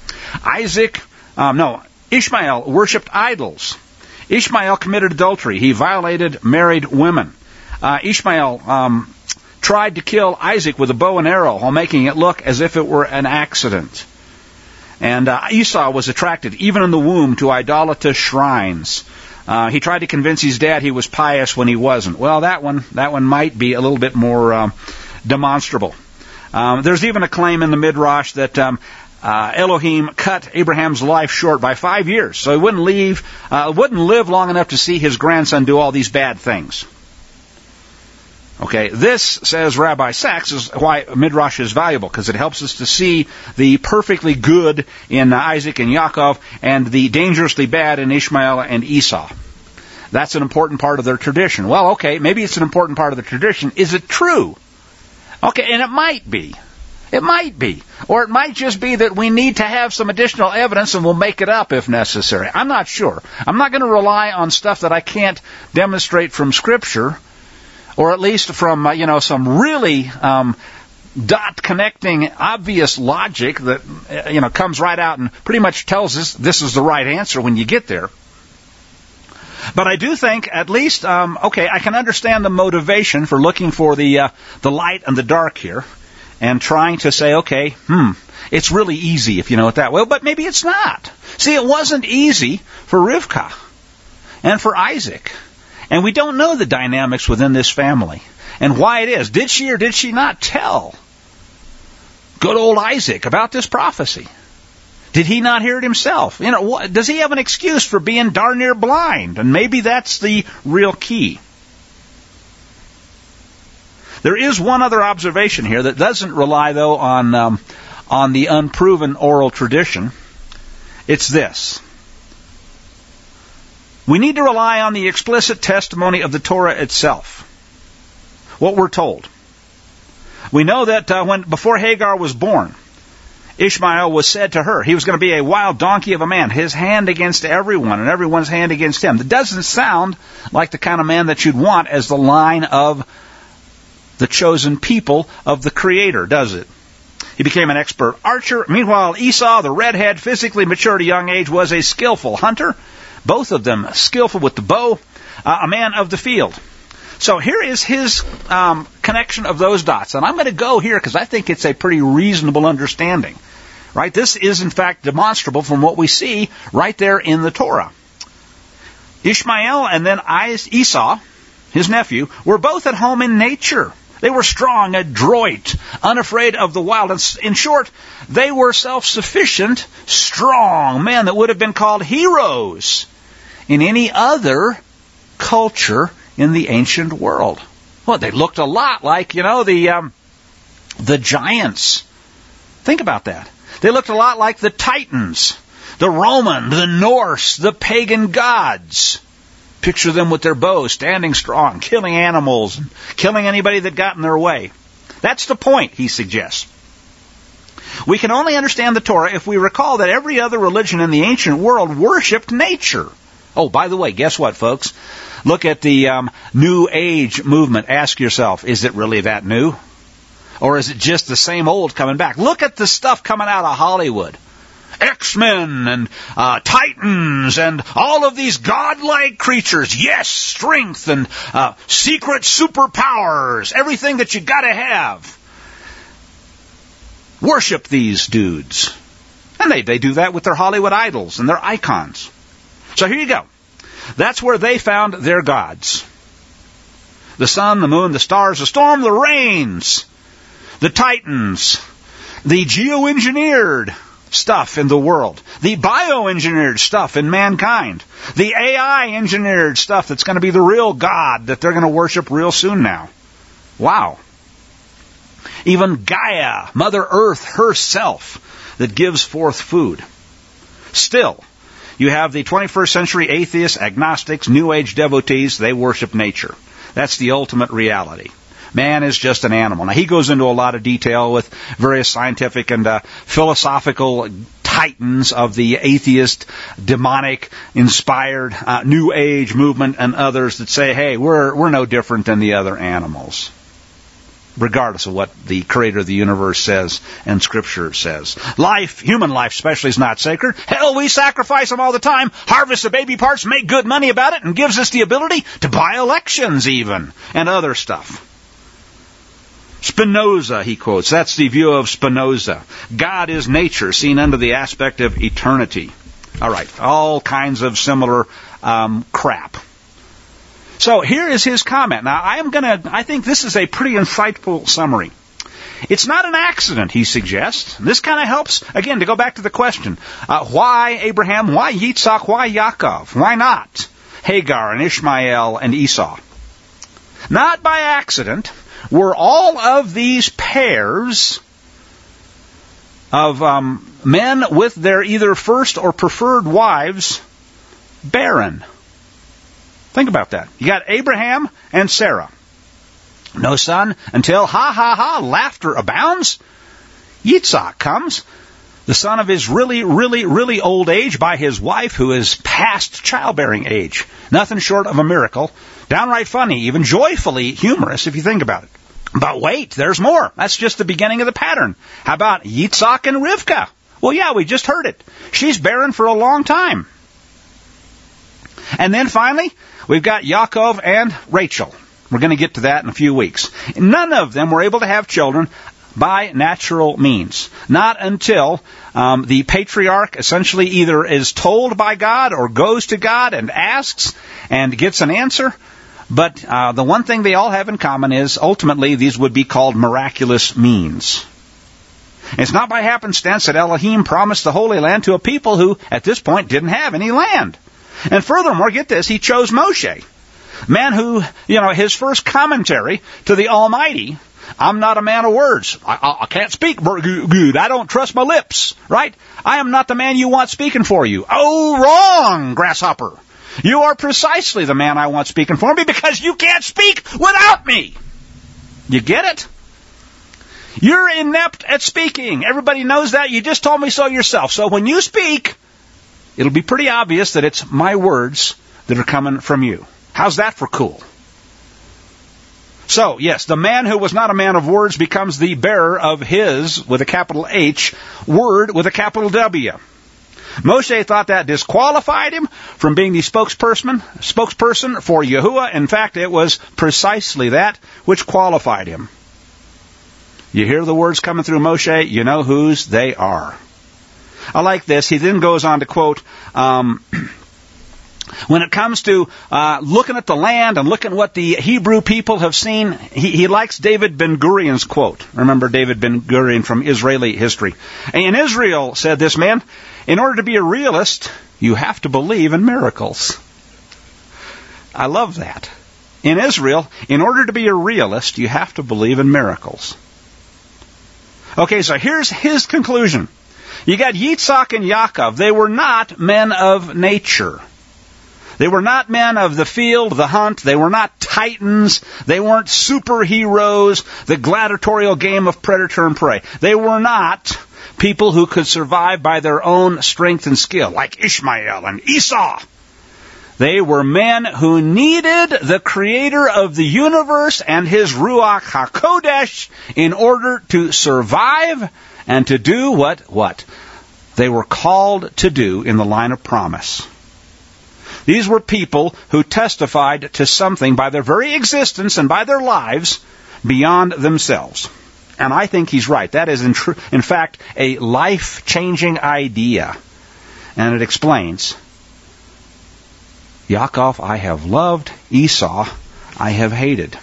Ishmael worshipped idols. Ishmael committed adultery. He violated married women. Ishmael tried to kill Isaac with a bow and arrow while making it look as if it were an accident. And Esau was attracted, even in the womb, to idolatrous shrines. He tried to convince his dad he was pious when he wasn't. Well, that one might be a little bit more demonstrable. There's even a claim in the Midrash that Elohim cut Abraham's life short by 5 years, so he wouldn't live long enough to see his grandson do all these bad things. Okay, this, says Rabbi Sacks, is why Midrash is valuable, because it helps us to see the perfectly good in Isaac and Yaakov and the dangerously bad in Ishmael and Esau. That's an important part of their tradition. Well, okay, maybe it's an important part of the tradition. Is it true? Okay, and it might be. It might be. Or it might just be that we need to have some additional evidence and we'll make it up if necessary. I'm not sure. I'm not going to rely on stuff that I can't demonstrate from Scripture, or at least from, some really dot connecting obvious logic that, comes right out and pretty much tells us this is the right answer when you get there. But I do think at least, I can understand the motivation for looking for the light and the dark here and trying to say, it's really easy if you know it that way. But maybe it's not. See, it wasn't easy for Rivkah and for Isaac. And we don't know the dynamics within this family and why it is. Did she or did she not tell good old Isaac about this prophecy? Did he not hear it himself? Does he have an excuse for being darn near blind? And maybe that's the real key. There is one other observation here that doesn't rely, though, on the unproven oral tradition. It's this. We need to rely on the explicit testimony of the Torah itself. What we're told. We know that before Hagar was born, Ishmael was said to her, he was going to be a wild donkey of a man, his hand against everyone, and everyone's hand against him. That doesn't sound like the kind of man that you'd want as the line of the chosen people of the Creator, does it? He became an expert archer. Meanwhile, Esau, the redhead, physically mature at a young age, was a skillful hunter. Both of them skillful with the bow, a man of the field. So here is his connection of those dots. And I'm going to go here because I think it's a pretty reasonable understanding. Right? This is, in fact, demonstrable from what we see right there in the Torah. Ishmael and then Esau, his nephew, were both at home in nature. They were strong, adroit, unafraid of the wild. In short, they were self-sufficient, strong men that would have been called heroes in any other culture in the ancient world. Well, they looked a lot like, the giants. Think about that. They looked a lot like the Titans, the Roman, the Norse, the pagan gods. Picture them with their bows, standing strong, killing animals, and killing anybody that got in their way. That's the point, he suggests. We can only understand the Torah if we recall that every other religion in the ancient world worshipped nature. Oh, by the way, guess what, folks? Look at the New Age movement. Ask yourself, is it really that new? Or is it just the same old coming back? Look at the stuff coming out of Hollywood. X-Men and Titans and all of these godlike creatures. Yes, strength and secret superpowers. Everything that you got to have. Worship these dudes. And they do that with their Hollywood idols and their icons. So here you go. That's where they found their gods. The sun, the moon, the stars, the storm, the rains, the Titans, the geoengineered stuff in the world, the bioengineered stuff in mankind, the AI engineered stuff that's going to be the real God that they're going to worship real soon now. Wow. Even Gaia, Mother Earth herself, that gives forth food. Still, you have the 21st century atheists, agnostics, New Age devotees. They worship nature. That's the ultimate reality. Man is just an animal. Now, he goes into a lot of detail with various scientific and philosophical titans of the atheist, demonic, inspired New Age movement and others that say, hey, we're no different than the other animals, regardless of what the Creator of the universe says and Scripture says. Life, human life especially, is not sacred. Hell, we sacrifice them all the time, harvest the baby parts, make good money about it, and gives us the ability to buy elections even, and other stuff. Spinoza, he quotes. That's the view of Spinoza. God is nature, seen under the aspect of eternity. All right, all kinds of similar crap. So here is his comment. Now, I think this is a pretty insightful summary. It's not an accident, he suggests. This kind of helps, again, to go back to the question. Why Abraham? Why Yitzhak? Why Yaakov? Why not Hagar and Ishmael and Esau? Not by accident were all of these pairs of men with their either first or preferred wives barren. Think about that. You got Abraham and Sarah. No son until, laughter abounds. Yitzhak comes, the son of his really, really, really old age, by his wife who is past childbearing age. Nothing short of a miracle. Downright funny, even joyfully humorous if you think about it. But wait, there's more. That's just the beginning of the pattern. How about Yitzhak and Rivka? Well, yeah, we just heard it. She's barren for a long time. And then finally, we've got Yaakov and Rachel. We're going to get to that in a few weeks. None of them were able to have children by natural means. Not until the patriarch essentially either is told by God or goes to God and asks and gets an answer. But the one thing they all have in common is ultimately these would be called miraculous means. It's not by happenstance that Elohim promised the Holy Land to a people who at this point didn't have any land. And furthermore, get this, he chose Moshe. Man who, his first commentary to the Almighty, I'm not a man of words. I can't speak good. I don't trust my lips, right? I am not the man you want speaking for you. Oh, wrong, grasshopper. You are precisely the man I want speaking for me because you can't speak without me. You get it? You're inept at speaking. Everybody knows that. You just told me so yourself. So when you speak, it'll be pretty obvious that it's my words that are coming from you. How's that for cool? So, yes, the man who was not a man of words becomes the bearer of his, with a capital H, word with a capital W. Moshe thought that disqualified him from being the spokesperson for Yahuwah. In fact, it was precisely that which qualified him. You hear the words coming through Moshe, you know whose they are. I like this. He then goes on to quote, when it comes to looking at the land and looking at what the Hebrew people have seen, he likes David Ben-Gurion's quote. Remember David Ben-Gurion from Israeli history. In Israel, said this man, in order to be a realist, you have to believe in miracles. I love that. In Israel, in order to be a realist, you have to believe in miracles. Okay, so here's his conclusion. You got Yitzhak and Yaakov. They were not men of nature. They were not men of the field, the hunt. They were not titans. They weren't superheroes, the gladiatorial game of predator and prey. They were not people who could survive by their own strength and skill, like Ishmael and Esau. They were men who needed the Creator of the universe and His Ruach HaKodesh in order to survive and to do what they were called to do in the line of promise. These were people who testified to something by their very existence and by their lives beyond themselves. And I think he's right. That is, in fact, a life-changing idea. And it explains, Yaakov I have loved, Esau I have hated.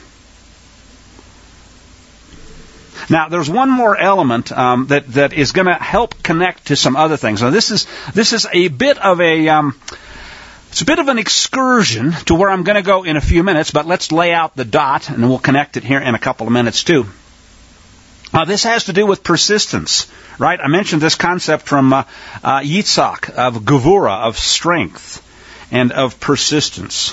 Now, there's one more element that is going to help connect to some other things. Now, this is a bit of it's a bit of an excursion to where I'm going to go in a few minutes, but let's lay out the dot, and we'll connect it here in a couple of minutes, too. This has to do with persistence, right? I mentioned this concept from Yitzhak, of gevura, of strength, and of persistence.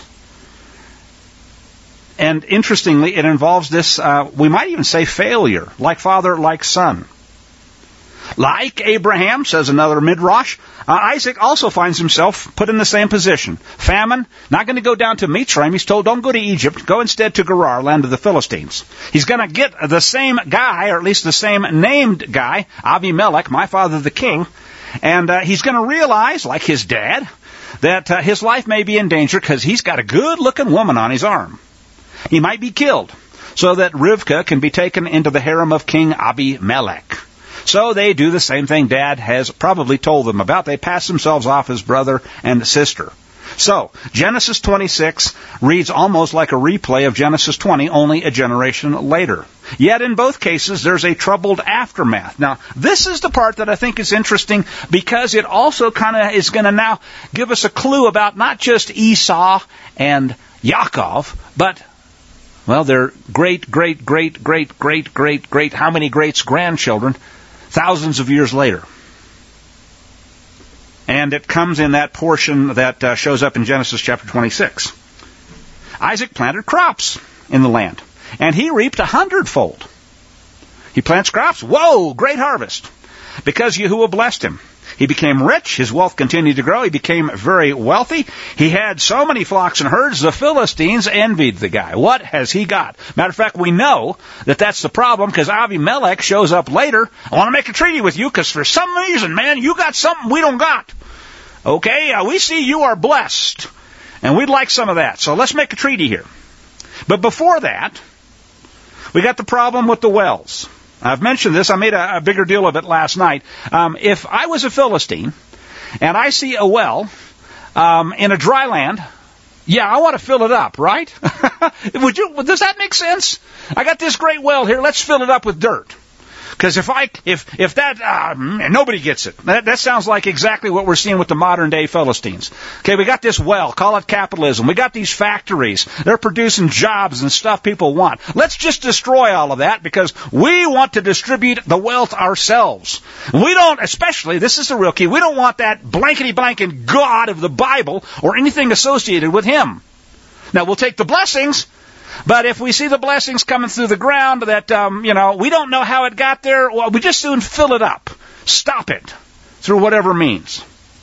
And interestingly, it involves this, we might even say failure, like father, like son. Like Abraham, says another midrash, Isaac also finds himself put in the same position. Famine, not going to go down to Mitzrayim. He's told, don't go to Egypt. Go instead to Gerar, land of the Philistines. He's going to get the same guy, or at least the same named guy, Abimelech, my father the king, and he's going to realize, like his dad, that his life may be in danger because he's got a good-looking woman on his arm. He might be killed so that Rivka can be taken into the harem of King Abimelech. So they do the same thing Dad has probably told them about. They pass themselves off as brother and sister. So, Genesis 26 reads almost like a replay of Genesis 20, only a generation later. Yet in both cases, there's a troubled aftermath. Now, this is the part that I think is interesting because it also kind of is going to now give us a clue about not just Esau and Yaakov, but, well, their great, how many greats grandchildren, thousands of years later. And it comes in that portion that shows up in Genesis chapter 26. Isaac planted crops in the land, and he reaped 100-fold. He plants crops. Whoa, great harvest. Because Yahuwah blessed him. He became rich. His wealth continued to grow. He became very wealthy. He had so many flocks and herds, the Philistines envied the guy. What has he got? Matter of fact, we know that that's the problem because Abimelech shows up later. I want to make a treaty with you because for some reason, man, you got something we don't got. Okay, we see you are blessed, and we'd like some of that. So let's make a treaty here. But before that, we got the problem with the wells. I've mentioned this. I made a bigger deal of it last night. If I was a Philistine and I see a well in a dry land, yeah, I want to fill it up, right? Does that make sense? I got this great well here. Let's fill it up with dirt. Because nobody gets it. That sounds like exactly what we're seeing with the modern day Philistines. Okay, we got this well, call it capitalism. We got these factories. They're producing jobs and stuff people want. Let's just destroy all of that because we want to distribute the wealth ourselves. We don't, especially, this is the real key, we don't want that blankety-blanket God of the Bible or anything associated with him. Now, we'll take the blessings. But if we see the blessings coming through the ground that, we don't know how it got there, well, we just soon fill it up. Stop it through whatever means.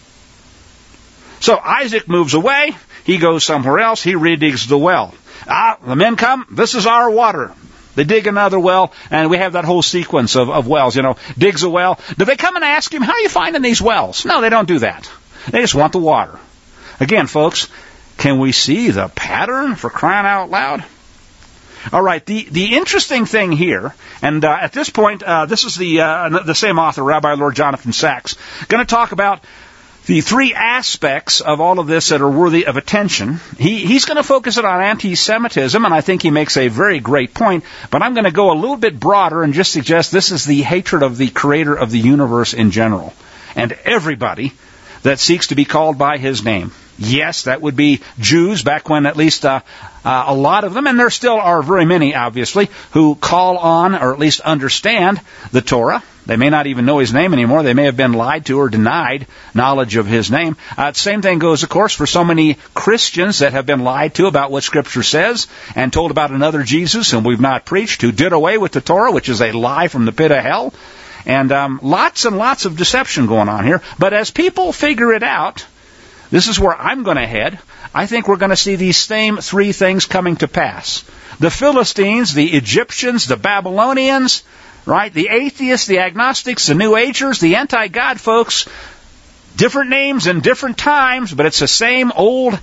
So Isaac moves away. He goes somewhere else. He redigs the well. The men come. This is our water. They dig another well, and we have that whole sequence of wells, digs a well. Do they come and ask him, how are you finding these wells? No, they don't do that. They just want the water. Again, folks, can we see the pattern for crying out loud? All right, the interesting thing here, and at this point, this is the same author, Rabbi Lord Jonathan Sacks, going to talk about the three aspects of all of this that are worthy of attention. He's going to focus it on anti-Semitism, and I think he makes a very great point, but I'm going to go a little bit broader and just suggest this is the hatred of the creator of the universe in general, and everybody that seeks to be called by his name. Yes, that would be Jews back when at least a lot of them, and there still are very many, obviously, who call on or at least understand the Torah. They may not even know his name anymore. They may have been lied to or denied knowledge of his name. Same thing goes, of course, for so many Christians that have been lied to about what Scripture says and told about another Jesus whom we've not preached, who did away with the Torah, which is a lie from the pit of hell. And lots and lots of deception going on here. But as people figure it out, this is where I'm going to head. I think we're going to see these same three things coming to pass. The Philistines, the Egyptians, the Babylonians, right? The atheists, the agnostics, the New Agers, the anti-God folks. Different names and different times, but it's the same old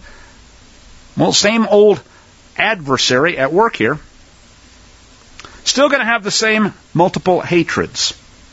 adversary at work here. Still going to have the same multiple hatreds.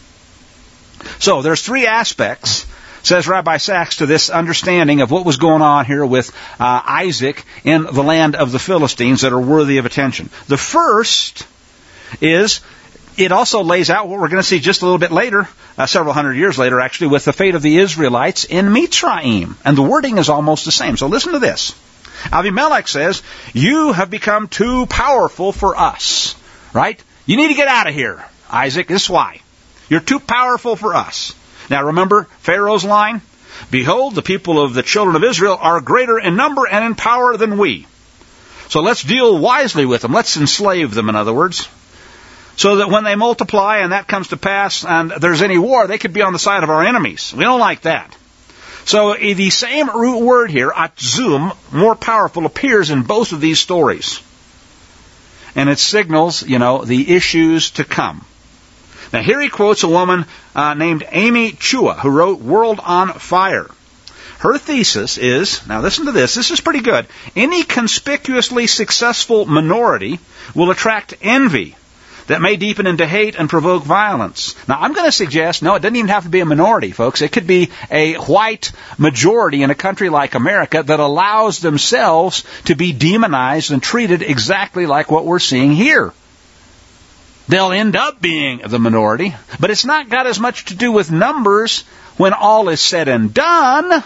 So there's three aspects, says Rabbi Sacks, to this understanding of what was going on here with Isaac in the land of the Philistines that are worthy of attention. The first is, it also lays out what we're going to see just a little bit later, several hundred years later actually, with the fate of the Israelites in Mitzrayim. And the wording is almost the same. So listen to this. Abimelech says, you have become too powerful for us. Right? You need to get out of here, Isaac. This is why. You're too powerful for us. Now remember Pharaoh's line? Behold, the people of the children of Israel are greater in number and in power than we. So let's deal wisely with them. Let's enslave them, in other words. So that when they multiply and that comes to pass and there's any war, they could be on the side of our enemies. We don't like that. So the same root word here, atzum, more powerful, appears in both of these stories. And it signals, the issues to come. Now here he quotes a woman named Amy Chua, who wrote World on Fire. Her thesis is, now listen to this is pretty good, any conspicuously successful minority will attract envy that may deepen into hate and provoke violence. Now I'm going to suggest, no, it doesn't even have to be a minority, folks. It could be a white majority in a country like America that allows themselves to be demonized and treated exactly like what we're seeing here. They'll end up being the minority, but it's not got as much to do with numbers when all is said and done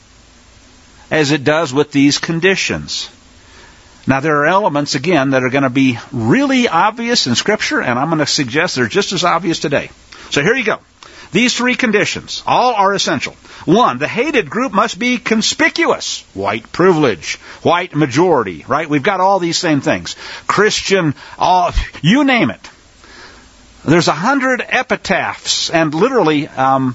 as it does with these conditions. Now, there are elements, again, that are going to be really obvious in Scripture, and I'm going to suggest they're just as obvious today. So here you go. These three conditions, all are essential. One, the hated group must be conspicuous. White privilege, white majority, right? We've got all these same things. Christian, you name it. There's 100 epitaphs and literally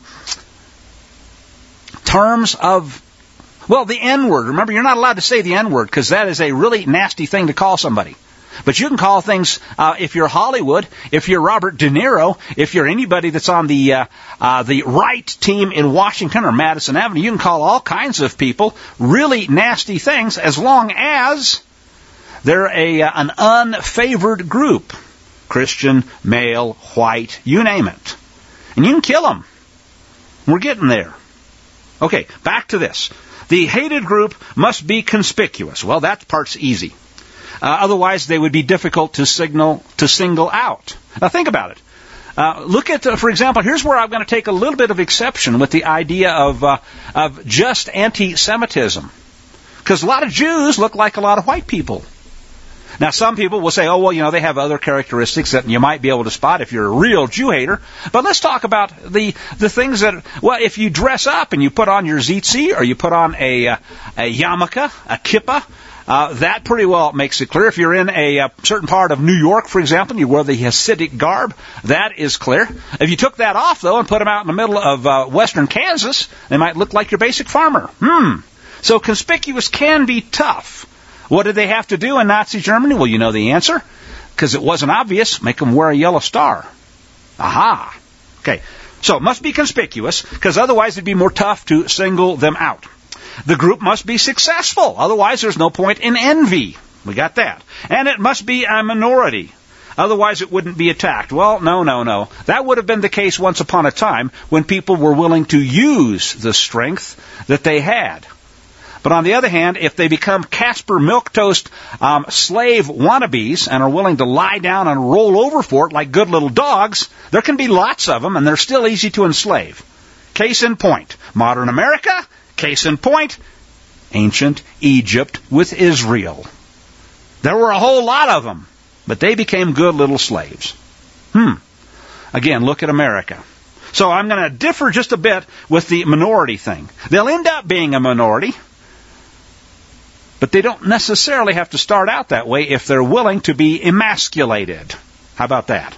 terms of, well, the N-word. Remember, you're not allowed to say the N-word because that is a really nasty thing to call somebody. But you can call things, if you're Hollywood, if you're Robert De Niro, if you're anybody that's on the right team in Washington or Madison Avenue, you can call all kinds of people really nasty things as long as they're an unfavored group. Christian, male, white, you name it. And you can kill them. We're getting there. Okay, back to this. The hated group must be conspicuous. Well, that part's easy. Otherwise, they would be difficult to single out. Now, think about it. Look at, for example, here's where I'm going to take a little bit of exception with the idea of just anti-Semitism. Because a lot of Jews look like a lot of white people. Now, some people will say, oh, well, they have other characteristics that you might be able to spot if you're a real Jew hater. But let's talk about the things that, well, if you dress up and you put on your tzitzit or you put on a yarmulke, a kippah, that pretty well makes it clear. If you're in a certain part of New York, for example, you wear the Hasidic garb, that is clear. If you took that off, though, and put them out in the middle of western Kansas, they might look like your basic farmer. So conspicuous can be tough. What did they have to do in Nazi Germany? Well, you know the answer. Because it wasn't obvious. Make them wear a yellow star. Aha. Okay. So it must be conspicuous, because otherwise it'd be more tough to single them out. The group must be successful. Otherwise there's no point in envy. We got that. And it must be a minority. Otherwise it wouldn't be attacked. Well, no. That would have been the case once upon a time when people were willing to use the strength that they had. But on the other hand, if they become Casper Milquetoast slave wannabes and are willing to lie down and roll over for it like good little dogs, there can be lots of them, and they're still easy to enslave. Case in point, modern America. Case in point, ancient Egypt with Israel. There were a whole lot of them, but they became good little slaves. Again, look at America. So I'm going to differ just a bit with the minority thing. They'll end up being a minority, but they don't necessarily have to start out that way if they're willing to be emasculated. How about that?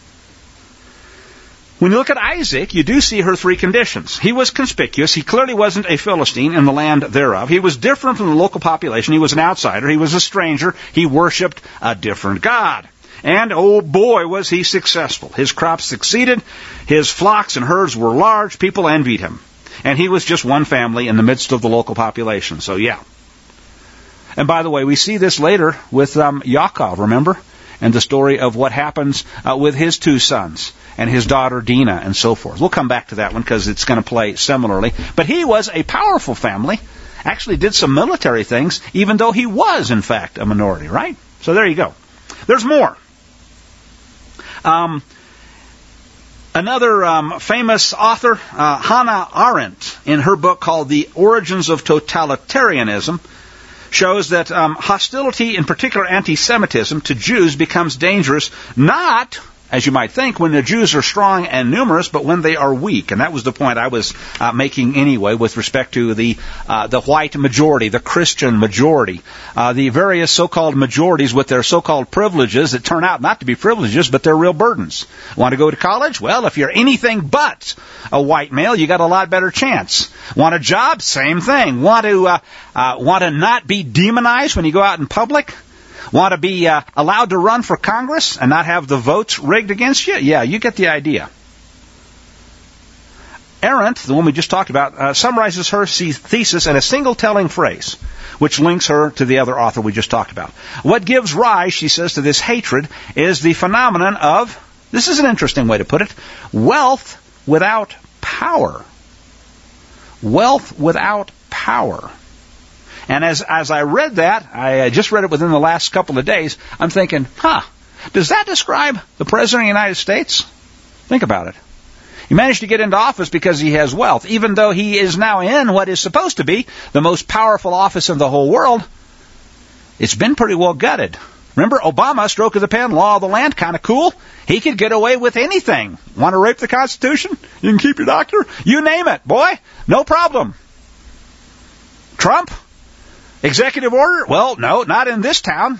When you look at Isaac, you do see her three conditions. He was conspicuous. He clearly wasn't a Philistine in the land thereof. He was different from the local population. He was an outsider. He was a stranger. He worshipped a different God. And, oh boy, was he successful. His crops succeeded. His flocks and herds were large. People envied him. And he was just one family in the midst of the local population. So, yeah. And by the way, we see this later with Yaakov, remember? And the story of what happens with his two sons and his daughter Dinah and so forth. We'll come back to that one because it's going to play similarly. But he was a powerful family, actually did some military things, even though he was, in fact, a minority, right? So there you go. There's more. Another famous author, Hannah Arendt, in her book called The Origins of Totalitarianism, shows that hostility, in particular anti-Semitism, to Jews becomes dangerous not, as you might think, when the Jews are strong and numerous, but when they are weak. And that was the point I was making anyway with respect to the white majority, the Christian majority, the various so-called majorities with their so-called privileges that turn out not to be privileges, but they're real burdens. Want to go to college? Well, if you're anything but a white male, you got a lot better chance. Want a job? Same thing. Want to not be demonized when you go out in public? Want to be allowed to run for Congress and not have the votes rigged against you? Yeah, you get the idea. Arendt, the one we just talked about, summarizes her thesis in a single telling phrase, which links her to the other author we just talked about. What gives rise, she says, to this hatred is the phenomenon of, this is an interesting way to put it, wealth without power. Wealth without power. And as I read that, I just read it within the last couple of days, I'm thinking, does that describe the President of the United States? Think about it. He managed to get into office because he has wealth, even though he is now in what is supposed to be the most powerful office in the whole world. It's been pretty well gutted. Remember Obama, stroke of the pen, law of the land, kind of cool. He could get away with anything. Want to rape the Constitution? You can keep your doctor? You name it, boy. No problem. Trump? Executive order? Well, no, not in this town.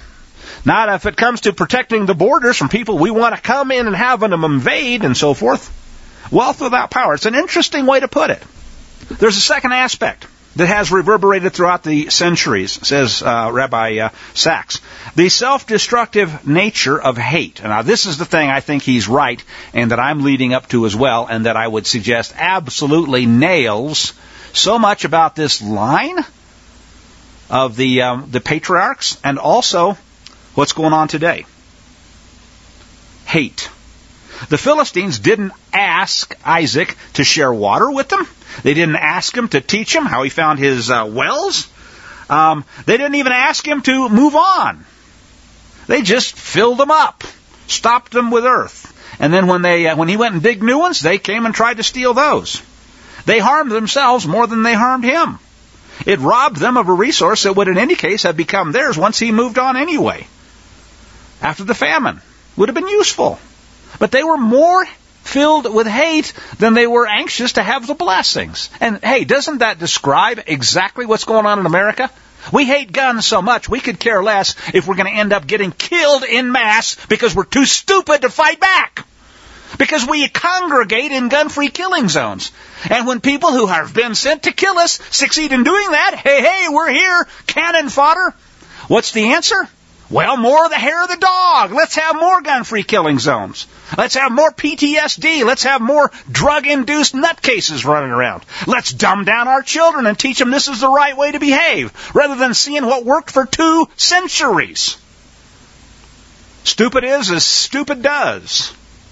Not if it comes to protecting the borders from people we want to come in and have them invade and so forth. Wealth without power. It's an interesting way to put it. There's a second aspect that has reverberated throughout the centuries, says Rabbi Sachs. The self-destructive nature of hate. Now, this is the thing I think he's right, and that I'm leading up to as well, and that I would suggest absolutely nails so much about this line of the patriarchs, and also what's going on today. Hate. The Philistines didn't ask Isaac to share water with them. They didn't ask him to teach him how he found his wells. They didn't even ask him to move on. They just filled them up, stopped them with earth. And then when he went and digged new ones, they came and tried to steal those. They harmed themselves more than they harmed him. It robbed them of a resource that would in any case have become theirs once he moved on anyway. After the famine, would have been useful. But they were more filled with hate than they were anxious to have the blessings. And hey, doesn't that describe exactly what's going on in America? We hate guns so much we could care less if we're going to end up getting killed en masse because we're too stupid to fight back. Because we congregate in gun-free killing zones. And when people who have been sent to kill us succeed in doing that, hey, we're here, cannon fodder. What's the answer? Well, more of the hair of the dog. Let's have more gun-free killing zones. Let's have more PTSD. Let's have more drug-induced nutcases running around. Let's dumb down our children and teach them this is the right way to behave, rather than seeing what worked for 2 centuries. Stupid is as stupid does.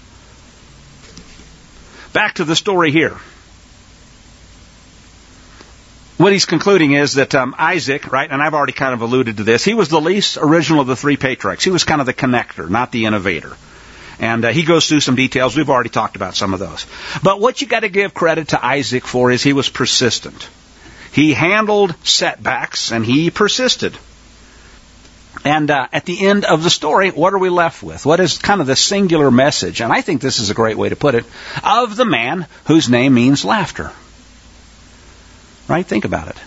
Back to the story here. What he's concluding is that Isaac, right, and I've already kind of alluded to this, he was the least original of the 3 patriarchs. He was kind of the connector, not the innovator. And he goes through some details. We've already talked about some of those. But what you got to give credit to Isaac for is he was persistent. He handled setbacks, and he persisted. And at the end of the story, what are we left with? What is kind of the singular message, and I think this is a great way to put it, of the man whose name means laughter? Right? Think about it.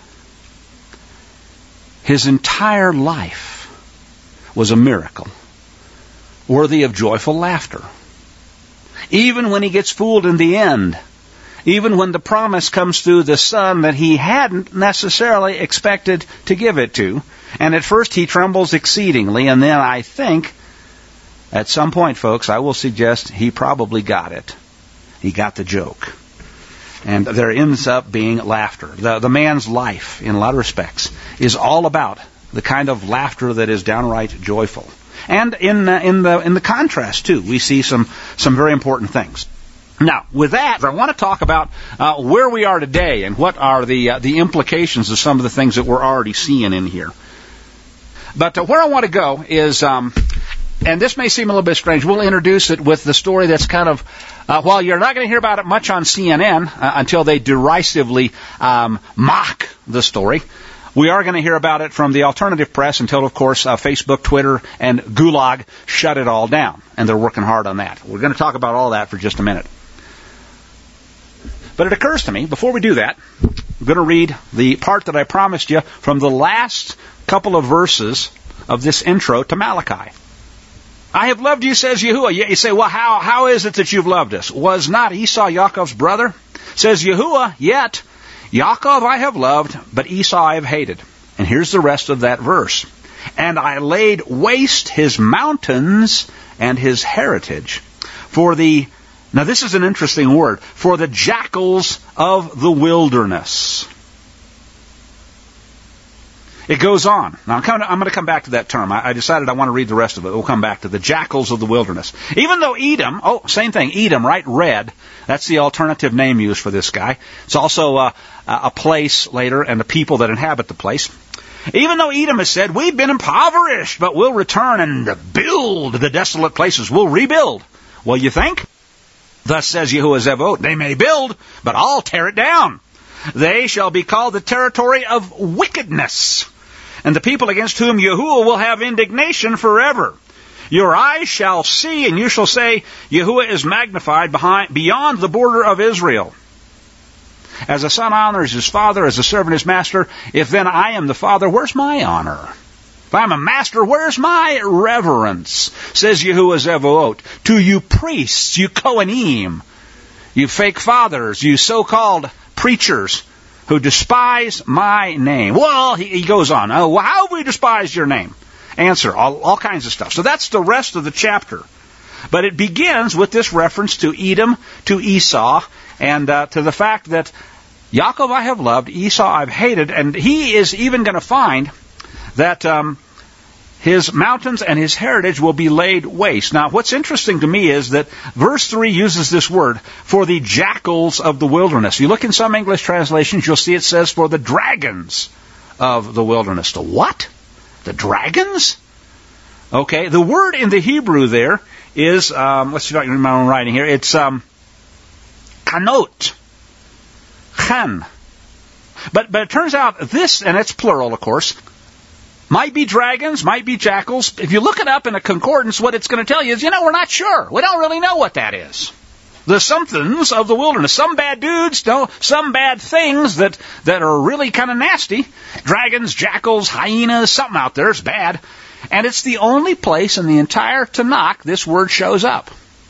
His entire life was a miracle, worthy of joyful laughter. Even when he gets fooled in the end, even when the promise comes through the son that he hadn't necessarily expected to give it to, and at first he trembles exceedingly, and then I think, at some point, folks, I will suggest he probably got it. He got the joke. And there ends up being laughter. The man's life, in a lot of respects, is all about the kind of laughter that is downright joyful. And in the contrast, too, we see some very important things. Now, with that, I want to talk about where we are today and what are the implications of some of the things that we're already seeing in here. But where I want to go is, and this may seem a little bit strange, we'll introduce it with the story that's kind of, while you're not going to hear about it much on CNN until they derisively mock the story, we are going to hear about it from the alternative press until, of course, Facebook, Twitter, and Gulag shut it all down. And they're working hard on that. We're going to talk about all that for just a minute. But it occurs to me, before we do that, I'm going to read the part that I promised you from the last couple of verses of this intro to Malachi. I have loved you, says Yahuwah. You say, well, how is it that you've loved us? Was not Esau Yaakov's brother? Says Yahuwah, yet Yaakov I have loved, but Esau I have hated. And here's the rest of that verse. And I laid waste his mountains and his heritage now this is an interesting word, for the jackals of the wilderness. It goes on. Now, I'm going to come back to that term. I decided I want to read the rest of it. We'll come back to the jackals of the wilderness. Even though Edom, same thing, Edom, right? Red. That's the alternative name used for this guy. It's also a place later and the people that inhabit the place. Even though Edom has said, we've been impoverished, but we'll return and build the desolate places. We'll rebuild. Well, you think? Thus says Yahuwah Zevot, they may build, but I'll tear it down. They shall be called the territory of wickedness, and the people against whom Yahuwah will have indignation forever. Your eyes shall see, and you shall say, Yahuwah is magnified beyond the border of Israel. As a son honors his father, as a servant his master, if then I am the father, where's my honor? If I'm a master, where's my reverence? Says Yahuwah Zevaot. To you priests, you Kohanim, you fake fathers, you so-called preachers who despise my name. Well, he goes on. Oh, well, how have we despised your name? Answer, all kinds of stuff. So that's the rest of the chapter. But it begins with this reference to Edom, to Esau, and to the fact that Yaakov I have loved, Esau I've hated, and he is even going to find that his mountains and his heritage will be laid waste. Now, what's interesting to me is that verse 3 uses this word, for the jackals of the wilderness. You look in some English translations, you'll see it says, for the dragons of the wilderness. The what? The dragons? Okay, the word in the Hebrew there is, let's see if I can read my own writing here, it's kanot. Chan. But it turns out this, and it's plural, of course, might be dragons, might be jackals. If you look it up in a concordance, what it's going to tell you is, we're not sure. We don't really know what that is. The somethings of the wilderness. Some bad dudes, some bad things that are really kind of nasty. Dragons, jackals, hyenas, something out there is bad. And it's the only place in the entire Tanakh this word shows up.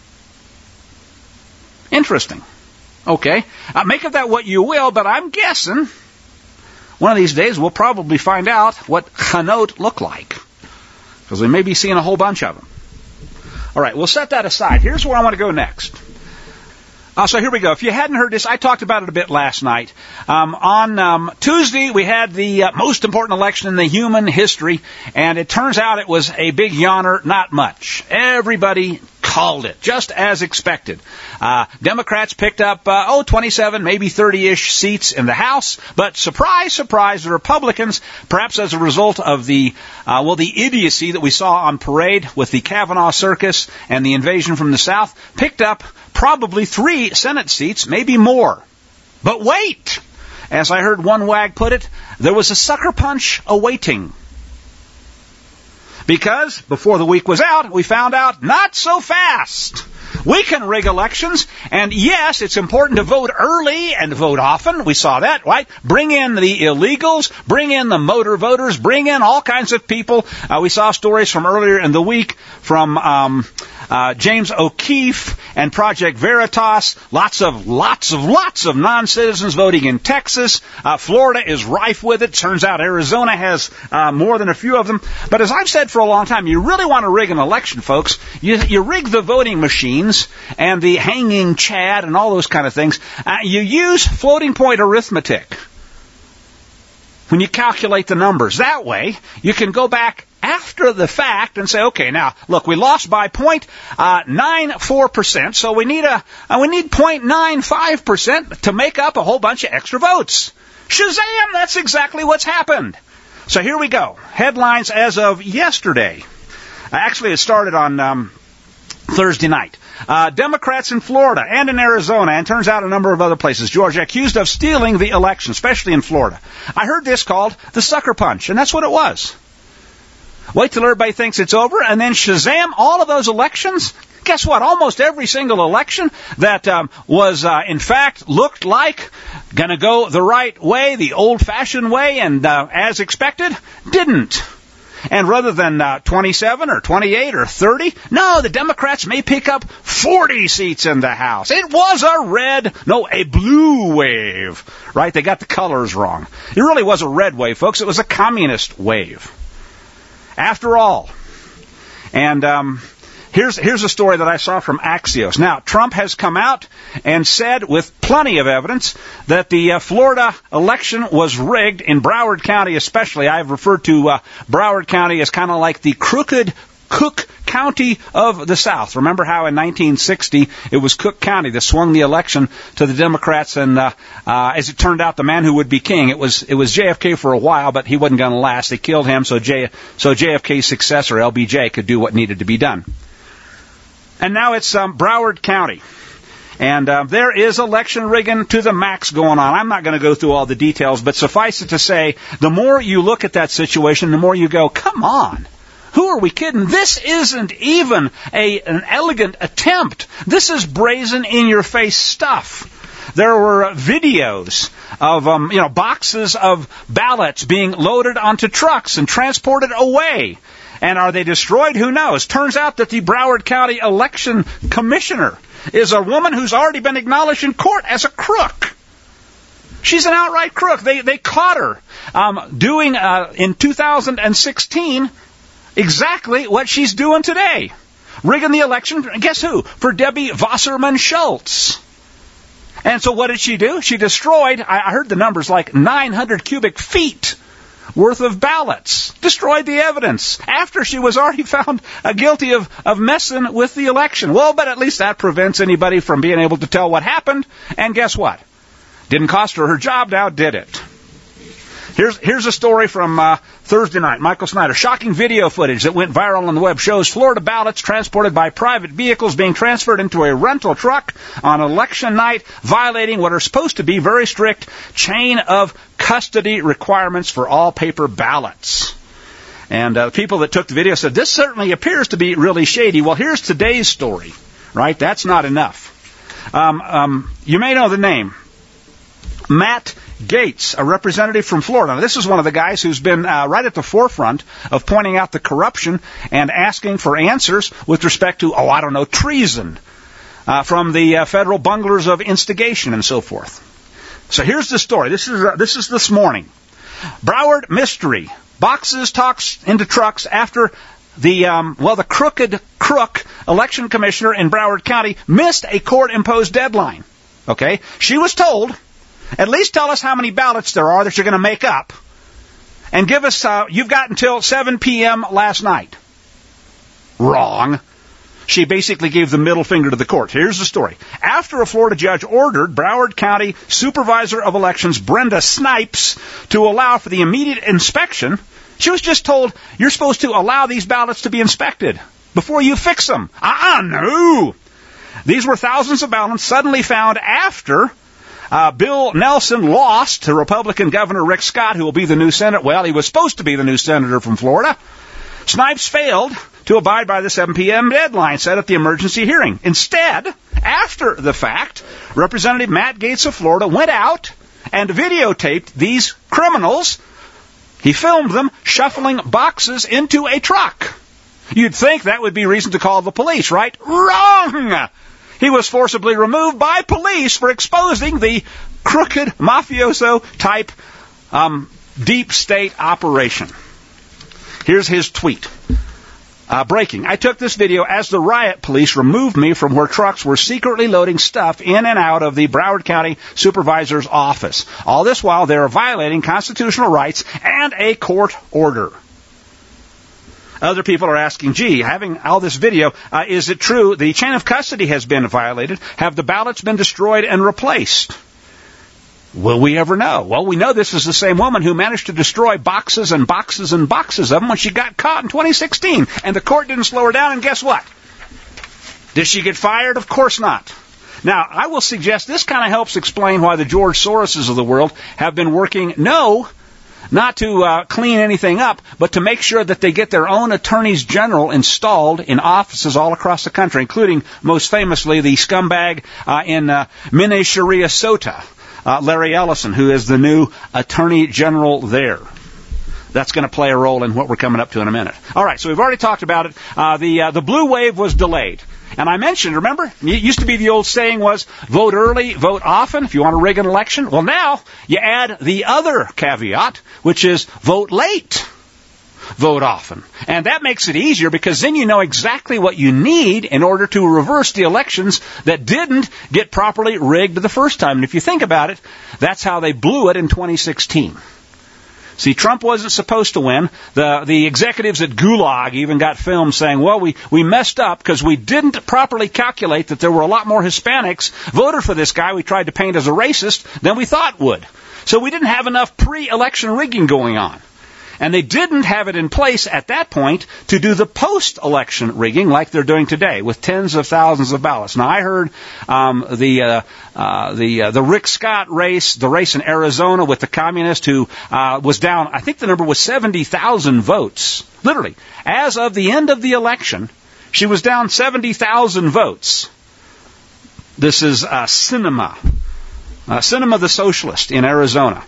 Interesting. Okay, make of that what you will, but I'm guessing one of these days we'll probably find out what chanot look like, because we may be seeing a whole bunch of them. All right, we'll set that aside. Here's where I want to go next. So here we go. If you hadn't heard this, I talked about it a bit last night. On Tuesday, we had the most important election in the human history, and it turns out it was a big yawner, not much. Everybody called it, just as expected. Democrats picked up, 27, maybe 30-ish seats in the House, but surprise, surprise, the Republicans, perhaps as a result of the idiocy that we saw on parade with the Kavanaugh circus and the invasion from the South, picked up probably 3 Senate seats, maybe more. But wait! As I heard one wag put it, there was a sucker punch awaiting. Because before the week was out, we found out not so fast. We can rig elections, and yes, it's important to vote early and vote often. We saw that, right? Bring in the illegals, bring in the motor voters, bring in all kinds of people. We saw stories from earlier in the week from James O'Keefe and Project Veritas. Lots of non-citizens voting in Texas. Florida is rife with it. Turns out Arizona has more than a few of them. But as I've said for a long time, you really want to rig an election, folks. You rig the voting machines and the hanging chad and all those kind of things. You use floating point arithmetic when you calculate the numbers. That way, you can go back after the fact and say, okay, now, look, we lost by 0.94%, so we need 0.95% to make up a whole bunch of extra votes. Shazam! That's exactly what's happened. So here we go. Headlines as of yesterday. Actually, it started on Thursday night. Democrats in Florida and in Arizona, and turns out a number of other places, Georgia, accused of stealing the election, especially in Florida. I heard this called the sucker punch, and that's what it was. Wait till everybody thinks it's over, and then shazam, all of those elections. Guess what? Almost every single election that was, in fact, looked like going to go the right way, the old-fashioned way, and as expected, didn't. And rather than 27 or 28 or 30, no, the Democrats may pick up 40 seats in the House. It was a blue wave, right? They got the colors wrong. It really was a red wave, folks. It was a communist wave. After all, and here's a story that I saw from Axios. Now, Trump has come out and said with plenty of evidence that the Florida election was rigged, in Broward County especially. I've referred to Broward County as kind of like the crooked Cook County of the South. Remember how in 1960 it was Cook County that swung the election to the Democrats, and as it turned out, the man who would be king, it was JFK for a while, but he wasn't going to last. They killed him, so JFK's successor, LBJ, could do what needed to be done. And now it's Broward County. And there is election rigging to the max going on. I'm not going to go through all the details, but suffice it to say, the more you look at that situation, the more you go, come on. Who are we kidding? This isn't even an elegant attempt. This is brazen in-your-face stuff. There were videos of, boxes of ballots being loaded onto trucks and transported away. And are they destroyed? Who knows? Turns out that the Broward County Election Commissioner is a woman who's already been acknowledged in court as a crook. She's an outright crook. They caught her doing in 2016 exactly what she's doing today. Rigging the election, guess who? For Debbie Wasserman Schultz. And so what did she do? She destroyed, I heard the numbers, like 900 cubic feet worth of ballots. Destroyed the evidence after she was already found guilty of messing with the election. Well, but at least that prevents anybody from being able to tell what happened. And guess what? Didn't cost her job now, did it? Here's a story from Thursday night. Michael Snyder. Shocking video footage that went viral on the web shows Florida ballots transported by private vehicles being transferred into a rental truck on election night, violating what are supposed to be very strict chain of custody requirements for all paper ballots. And people that took the video said, this certainly appears to be really shady. Well, here's today's story, right? That's not enough. You may know the name. Matt Gaetz, a representative from Florida. Now, this is one of the guys who's been right at the forefront of pointing out the corruption and asking for answers with respect to, treason from the federal bunglers of instigation and so forth. So here's the story. This is this morning. Broward mystery. Boxes talks into trucks after the crooked crook election commissioner in Broward County missed a court-imposed deadline. Okay? She was told, at least tell us how many ballots there are that you're going to make up. And give us, you've got until 7 p.m. last night. Wrong. She basically gave the middle finger to the court. Here's the story. After a Florida judge ordered Broward County Supervisor of Elections Brenda Snipes to allow for the immediate inspection, she was just told, you're supposed to allow these ballots to be inspected before you fix them. No. These were thousands of ballots suddenly found after Bill Nelson lost to Republican Governor Rick Scott, who will be the new senator. Well, he was supposed to be the new senator from Florida. Snipes failed to abide by the 7 p.m. deadline set at the emergency hearing. Instead, after the fact, Representative Matt Gaetz of Florida went out and videotaped these criminals. He filmed them shuffling boxes into a truck. You'd think that would be reason to call the police, right? Wrong! He was forcibly removed by police for exposing the crooked mafioso-type deep state operation. Here's his tweet. Breaking. I took this video as the riot police removed me from where trucks were secretly loading stuff in and out of the Broward County Supervisor's office. All this while they are violating constitutional rights and a court order. Other people are asking, having all this video, is it true the chain of custody has been violated? Have the ballots been destroyed and replaced? Will we ever know? Well, we know this is the same woman who managed to destroy boxes and boxes and boxes of them when she got caught in 2016. And the court didn't slow her down, and guess what? Did she get fired? Of course not. Now, I will suggest this kind of helps explain why the George Soroses of the world have been working, not to clean anything up, but to make sure that they get their own attorneys general installed in offices all across the country, including, most famously, the scumbag in Minnesota, Larry Ellison, who is the new attorney general there. That's going to play a role in what we're coming up to in a minute. All right, so we've already talked about it. The blue wave was delayed. And I mentioned, remember, it used to be the old saying was, vote early, vote often, if you want to rig an election. Well, now you add the other caveat, which is vote late, vote often. And that makes it easier because then you know exactly what you need in order to reverse the elections that didn't get properly rigged the first time. And if you think about it, that's how they blew it in 2016. See, Trump wasn't supposed to win. The executives at Gulag even got filmed saying, well, we messed up because we didn't properly calculate that there were a lot more Hispanics voted for this guy we tried to paint as a racist than we thought would. So we didn't have enough pre-election rigging going on. And they didn't have it in place at that point to do the post-election rigging like they're doing today with tens of thousands of ballots. Now, I heard the Rick Scott race, the race in Arizona with the communist who was down, I think the number was 70,000 votes. Literally, as of the end of the election, she was down 70,000 votes. This is Cinema. Sinema the Socialist in Arizona.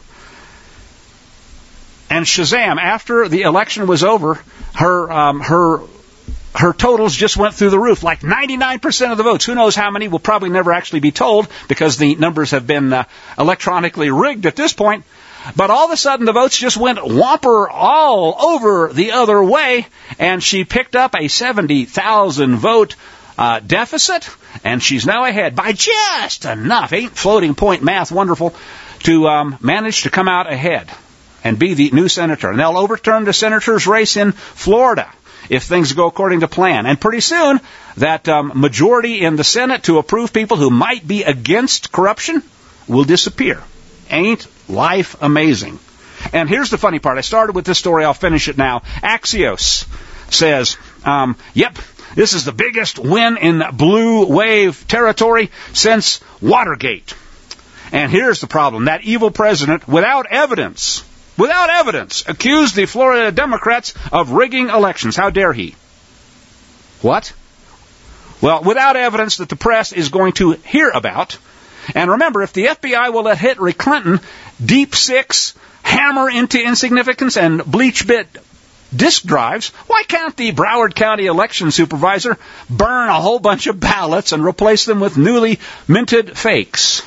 And Shazam, after the election was over, her totals just went through the roof, like 99% of the votes. Who knows how many? Will probably never actually be told because the numbers have been electronically rigged at this point. But all of a sudden, the votes just went whomper all over the other way, and she picked up a 70,000 vote deficit, and she's now ahead by just enough. Ain't floating point math wonderful? To manage to come out ahead and be the new senator. And they'll overturn the senator's race in Florida if things go according to plan. And pretty soon, that majority in the Senate to approve people who might be against corruption will disappear. Ain't life amazing? And here's the funny part. I started with this story. I'll finish it now. Axios says, yep, this is the biggest win in blue wave territory since Watergate. And here's the problem. That evil president, without evidence, accused the Florida Democrats of rigging elections. How dare he? What? Well, without evidence that the press is going to hear about. And remember, if the FBI will let Hillary Clinton deep six, hammer into insignificance, and bleach bit disk drives, why can't the Broward County election supervisor burn a whole bunch of ballots and replace them with newly minted fakes?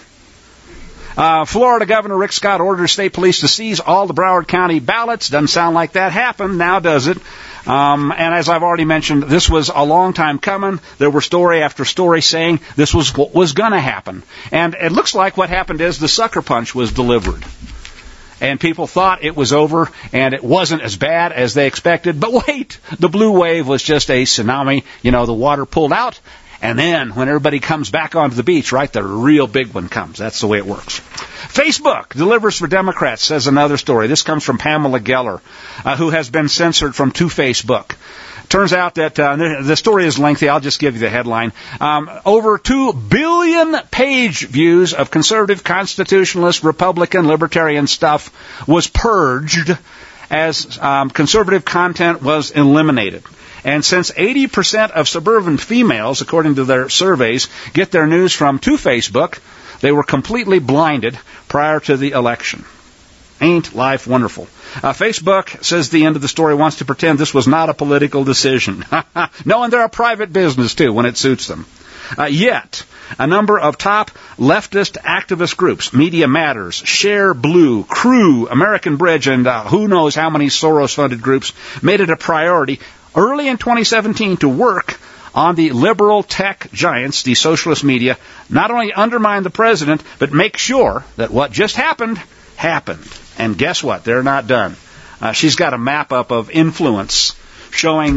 Florida Governor Rick Scott orders state police to seize all the Broward County ballots. Doesn't sound like that happened, now does it? And as I've already mentioned, this was a long time coming. There were story after story saying this was what was going to happen. And it looks like what happened is the sucker punch was delivered. And people thought it was over, and it wasn't as bad as they expected. But wait, the blue wave was just a tsunami. You know, the water pulled out. And then when everybody comes back onto the beach, right, the real big one comes. That's the way it works. Facebook delivers for Democrats, says another story. This comes from Pamela Geller, who has been censored from Facebook. Turns out that the story is lengthy. I'll just give you the headline. Over 2 billion page views of conservative, constitutionalist, Republican, libertarian stuff was purged as conservative content was eliminated. And since 80% of suburban females, according to their surveys, get their news from Facebook, they were completely blinded prior to the election. Ain't life wonderful? Facebook, says the end of the story, wants to pretend this was not a political decision. No, and they're a private business, too, when it suits them. Yet, a number of top leftist activist groups, Media Matters, Share Blue, Crew, American Bridge, and who knows how many Soros-funded groups, made it a priority early in 2017 to work on the liberal tech giants, the socialist media, not only undermine the president, but make sure that what just happened. And guess what? They're not done. She's got a map up of influence showing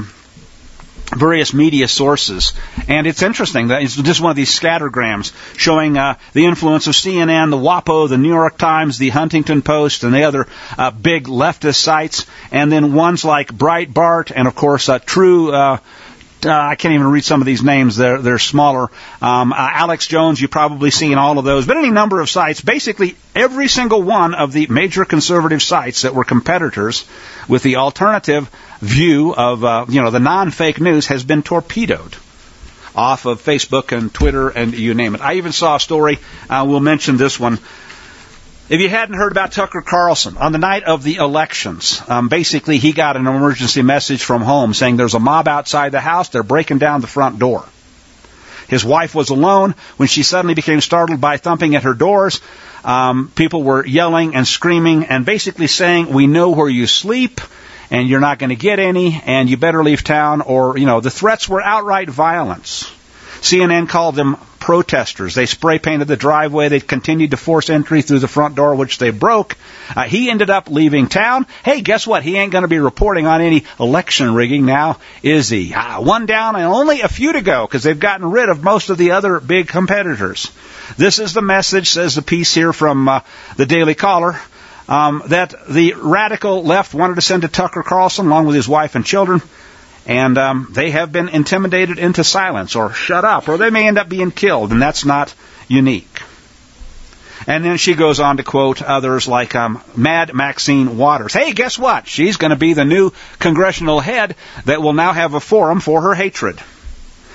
various media sources. And it's interesting that it's just one of these scattergrams showing the influence of CNN, the WAPO, the New York Times, the Huntington Post, and the other big leftist sites. And then ones like Breitbart and, of course, True. I can't even read some of these names. They're smaller. Alex Jones, you've probably seen all of those. But any number of sites, basically every single one of the major conservative sites that were competitors with the alternative view of, the non-fake news has been torpedoed off of Facebook and Twitter and you name it. I even saw a story, we'll mention this one. If you hadn't heard about Tucker Carlson, on the night of the elections, basically he got an emergency message from home saying there's a mob outside the house, they're breaking down the front door. His wife was alone when she suddenly became startled by thumping at her doors. People were yelling and screaming and basically saying, we know where you sleep and you're not going to get any and you better leave town, or, the threats were outright violence. CNN called them protesters. They spray painted the driveway. They continued to force entry through the front door, which they broke. He ended up leaving town. Hey, guess what? He ain't going to be reporting on any election rigging now, is he? One down and only a few to go because they've gotten rid of most of the other big competitors. This is the message, says the piece here from the Daily Caller, that the radical left wanted to send to Tucker Carlson along with his wife and children. And they have been intimidated into silence or shut up, or they may end up being killed, and that's not unique. And then she goes on to quote others like Mad Maxine Waters. Hey, guess what? She's going to be the new congressional head that will now have a forum for her hatred.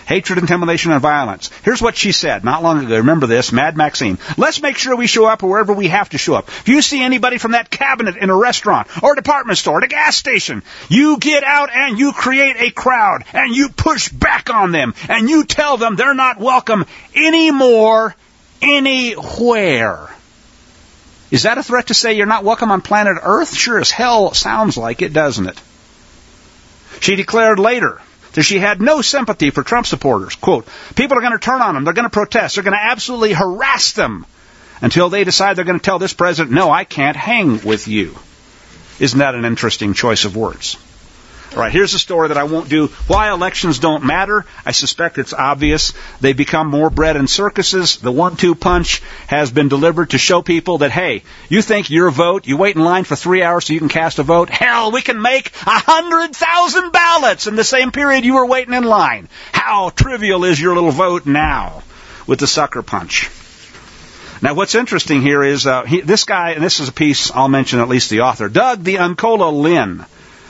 Hatred, intimidation, and violence. Here's what she said not long ago. Remember this, Mad Maxine. Let's make sure we show up wherever we have to show up. If you see anybody from that cabinet in a restaurant or a department store, at a gas station, you get out and you create a crowd and you push back on them and you tell them they're not welcome anymore, anywhere. Is that a threat to say you're not welcome on planet Earth? Sure as hell sounds like it, doesn't it? She declared later that she had no sympathy for Trump supporters. Quote, people are going to turn on them. They're going to protest. They're going to absolutely harass them until they decide they're going to tell this president, no, I can't hang with you. Isn't that an interesting choice of words? All right, here's a story that I won't do. Why elections don't matter. I suspect it's obvious. They become more bread and circuses. The 1-2 punch has been delivered to show people that, hey, you think your vote, you wait in line for 3 hours so you can cast a vote? Hell, we can make 100,000 ballots in the same period you were waiting in line. How trivial is your little vote now with the sucker punch? Now, what's interesting here is this guy, and this is a piece I'll mention at least the author, Doug the Uncola Lynn,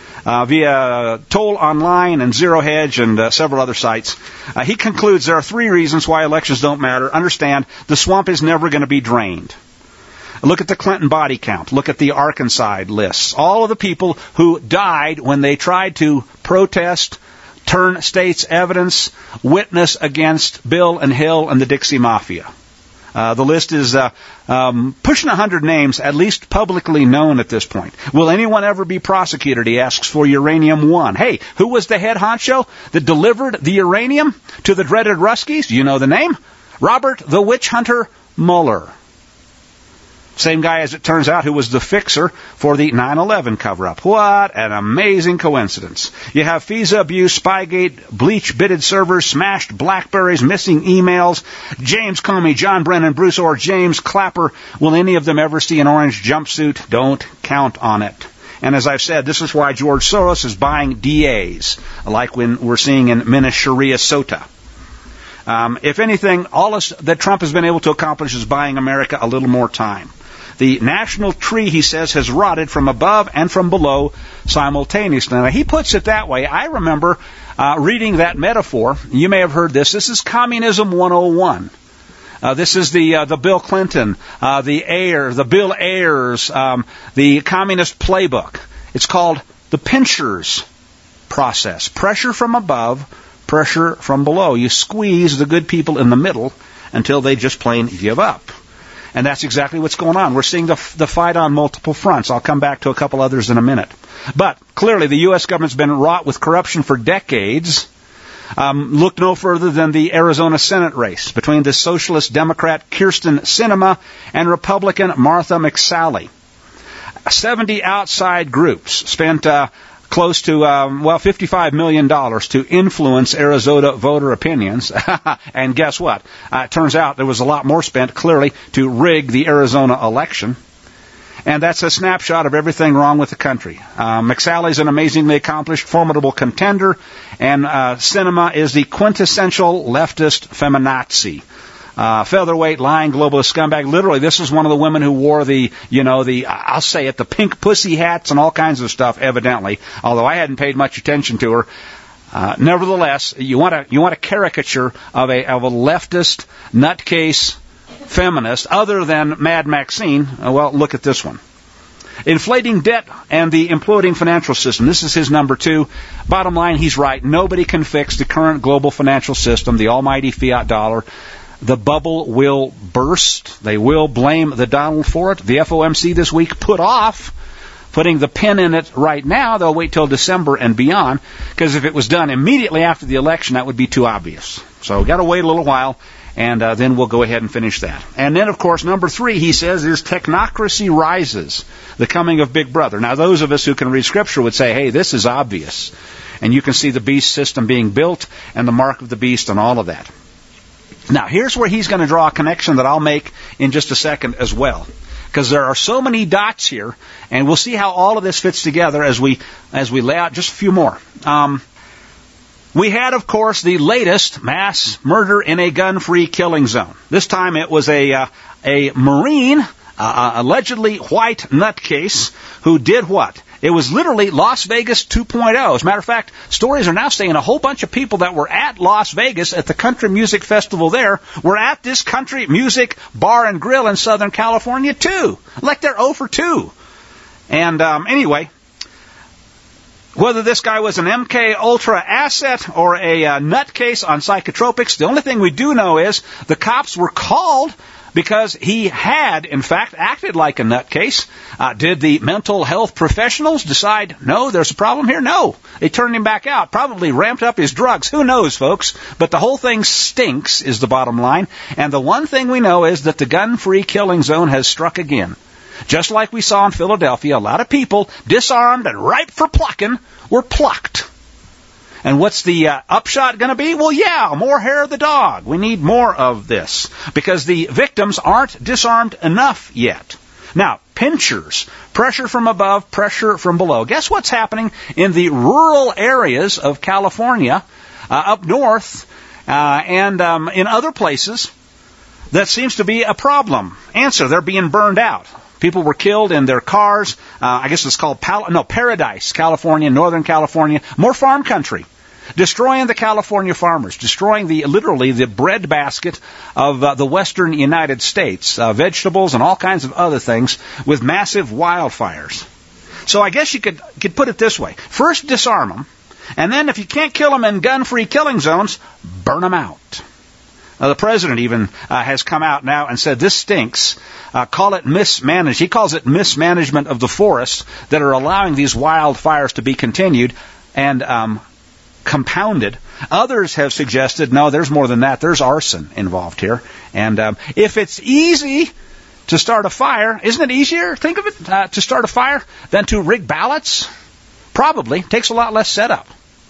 via Toll Online and Zero Hedge and several other sites. He concludes there are 3 reasons why elections don't matter. Understand, the swamp is never going to be drained. Look at the Clinton body count. Look at the Arkansas lists. All of the people who died when they tried to protest, turn state's evidence, witness against Bill and Hill and the Dixie Mafia. The list is pushing 100 names, at least publicly known at this point. Will anyone ever be prosecuted, he asks, for Uranium One? Hey, who was the head honcho that delivered the uranium to the dreaded Ruskies? Do you know the name? Robert the Witch Hunter Mueller. Same guy, as it turns out, who was the fixer for the 9/11 cover-up. What an amazing coincidence. You have FISA abuse, Spygate, bleach-bitted servers, smashed BlackBerries, missing emails, James Comey, John Brennan, Bruce Orr, James Clapper. Will any of them ever see an orange jumpsuit? Don't count on it. And as I've said, this is why George Soros is buying DAs, like when we're seeing in Minas Sharia Sota. If anything, all that Trump has been able to accomplish is buying America a little more time. The national tree, he says, has rotted from above and from below simultaneously. Now, he puts it that way. I remember reading that metaphor. You may have heard this. This is Communism 101. This is the Bill Clinton, the Bill Ayers, the Communist Playbook. It's called the pinchers process. Pressure from above, pressure from below. You squeeze the good people in the middle until they just plain give up. And that's exactly what's going on. We're seeing the fight on multiple fronts. I'll come back to a couple others in a minute. But clearly the U.S. government's been wrought with corruption for decades. Look no further than the Arizona Senate race between the Socialist Democrat Kyrsten Sinema and Republican Martha McSally. 70 outside groups spent close to, $55 million to influence Arizona voter opinions. And guess what? It turns out there was a lot more spent, clearly, to rig the Arizona election. And that's a snapshot of everything wrong with the country. McSally's an amazingly accomplished, formidable contender, and Sinema is the quintessential leftist feminazi. Featherweight, lying globalist scumbag. Literally, this is one of the women who wore I'll say it, the pink pussy hats and all kinds of stuff, evidently, although I hadn't paid much attention to her. Nevertheless, you want a caricature of a leftist nutcase feminist other than Mad Maxine. Well, look at this one. Inflating debt and the imploding financial system. This is his number 2. Bottom line, he's right. Nobody can fix the current global financial system, the almighty fiat dollar. The bubble will burst. They will blame the Donald for it. The FOMC this week put off putting the pin in it right now. They'll wait till December and beyond, because if it was done immediately after the election, that would be too obvious. So we've got to wait a little while, and then we'll go ahead and finish that. And then, of course, number 3, he says, is technocracy rises, the coming of Big Brother. Now, those of us who can read Scripture would say, hey, this is obvious. And you can see the beast system being built and the mark of the beast and all of that. Now, here's where he's going to draw a connection that I'll make in just a second as well, because there are so many dots here, and we'll see how all of this fits together as we lay out just a few more. We had, of course, the latest mass murder in a gun-free killing zone. This time it was a Marine, allegedly white nutcase, who did what? It was literally Las Vegas 2.0. As a matter of fact, stories are now saying a whole bunch of people that were at Las Vegas at the country music festival there were at this country music bar and grill in Southern California too. Like they're 0 for 2. And anyway, whether this guy was an MK Ultra asset or a nutcase on psychotropics, the only thing we do know is the cops were called because he had, in fact, acted like a nutcase. Did the mental health professionals decide, no, there's a problem here? No. They turned him back out, probably ramped up his drugs. Who knows, folks? But the whole thing stinks is the bottom line. And the one thing we know is that the gun-free killing zone has struck again. Just like we saw in Philadelphia, a lot of people, disarmed and ripe for plucking, were plucked. And what's the upshot going to be? Well, yeah, more hair of the dog. We need more of this because the victims aren't disarmed enough yet. Now, pinchers, pressure from above, pressure from below. Guess what's happening in the rural areas of California, up north, and in other places? That seems to be a problem. Answer, they're being burned out. People were killed in their cars. I guess it's called Paradise, California, Northern California. More farm country. Destroying the California farmers. Destroying literally the breadbasket of the western United States. Vegetables and all kinds of other things with massive wildfires. So I guess you could put it this way. First, disarm them. And then if you can't kill them in gun-free killing zones, burn them out. The president even has come out now and said this stinks. Call it mismanaged. He calls it mismanagement of the forests that are allowing these wildfires to be continued and compounded. Others have suggested, no, there's more than that. There's arson involved here. And if it's easy to start a fire, isn't it easier, think of it, to start a fire than to rig ballots? Probably. Takes a lot less setup.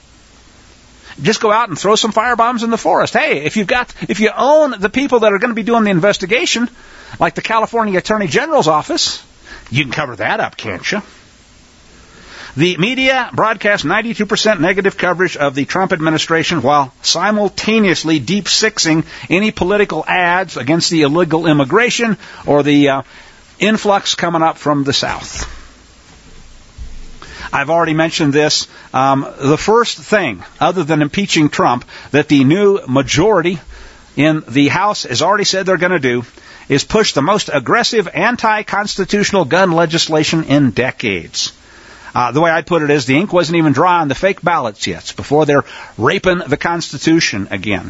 Just go out and throw some firebombs in the forest. Hey, if you own the people that are going to be doing the investigation, like the California Attorney General's office, you can cover that up, can't you? The media broadcast 92% negative coverage of the Trump administration while simultaneously deep-sixing any political ads against the illegal immigration or the influx coming up from the South. I've already mentioned this. The first thing, other than impeaching Trump, that the new majority in the House has already said they're going to do is push the most aggressive anti-constitutional gun legislation in decades. The way I put it is the ink wasn't even dry on the fake ballots yet before they're raping the Constitution again.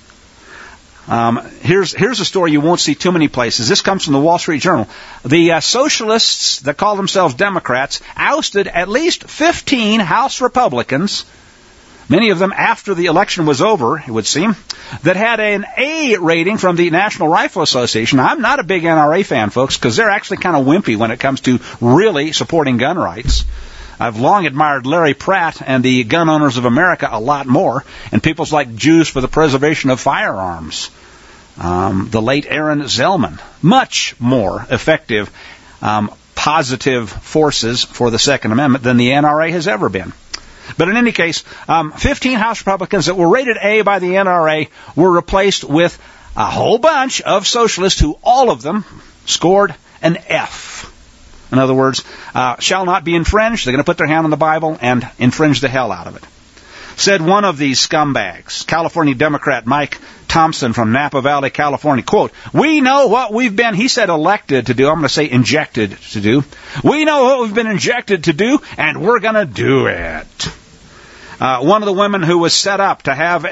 Here's a story you won't see too many places. This comes from the Wall Street Journal. The socialists that call themselves Democrats ousted at least 15 House Republicans, many of them after the election was over, it would seem, that had an A rating from the National Rifle Association. I'm not a big NRA fan, folks, because they're actually kind of wimpy when it comes to really supporting gun rights. I've long admired Larry Pratt and the Gun Owners of America a lot more, and people's like Jews for the Preservation of Firearms. The late Aaron Zellman, much more effective, positive forces for the Second Amendment than the NRA has ever been. But in any case, 15 House Republicans that were rated A by the NRA were replaced with a whole bunch of socialists who all of them scored an F. In other words, shall not be infringed. They're going to put their hand on the Bible and infringe the hell out of it. Said one of these scumbags, California Democrat Mike Thompson from Napa Valley, California, quote, "We know what we've been," he said, elected to do. I'm going to say injected to do. "We know what we've been injected to do, and we're going to do it." One of the women who was set up to have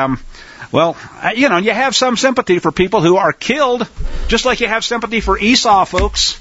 you have some sympathy for people who are killed, just like you have sympathy for Esau, folks.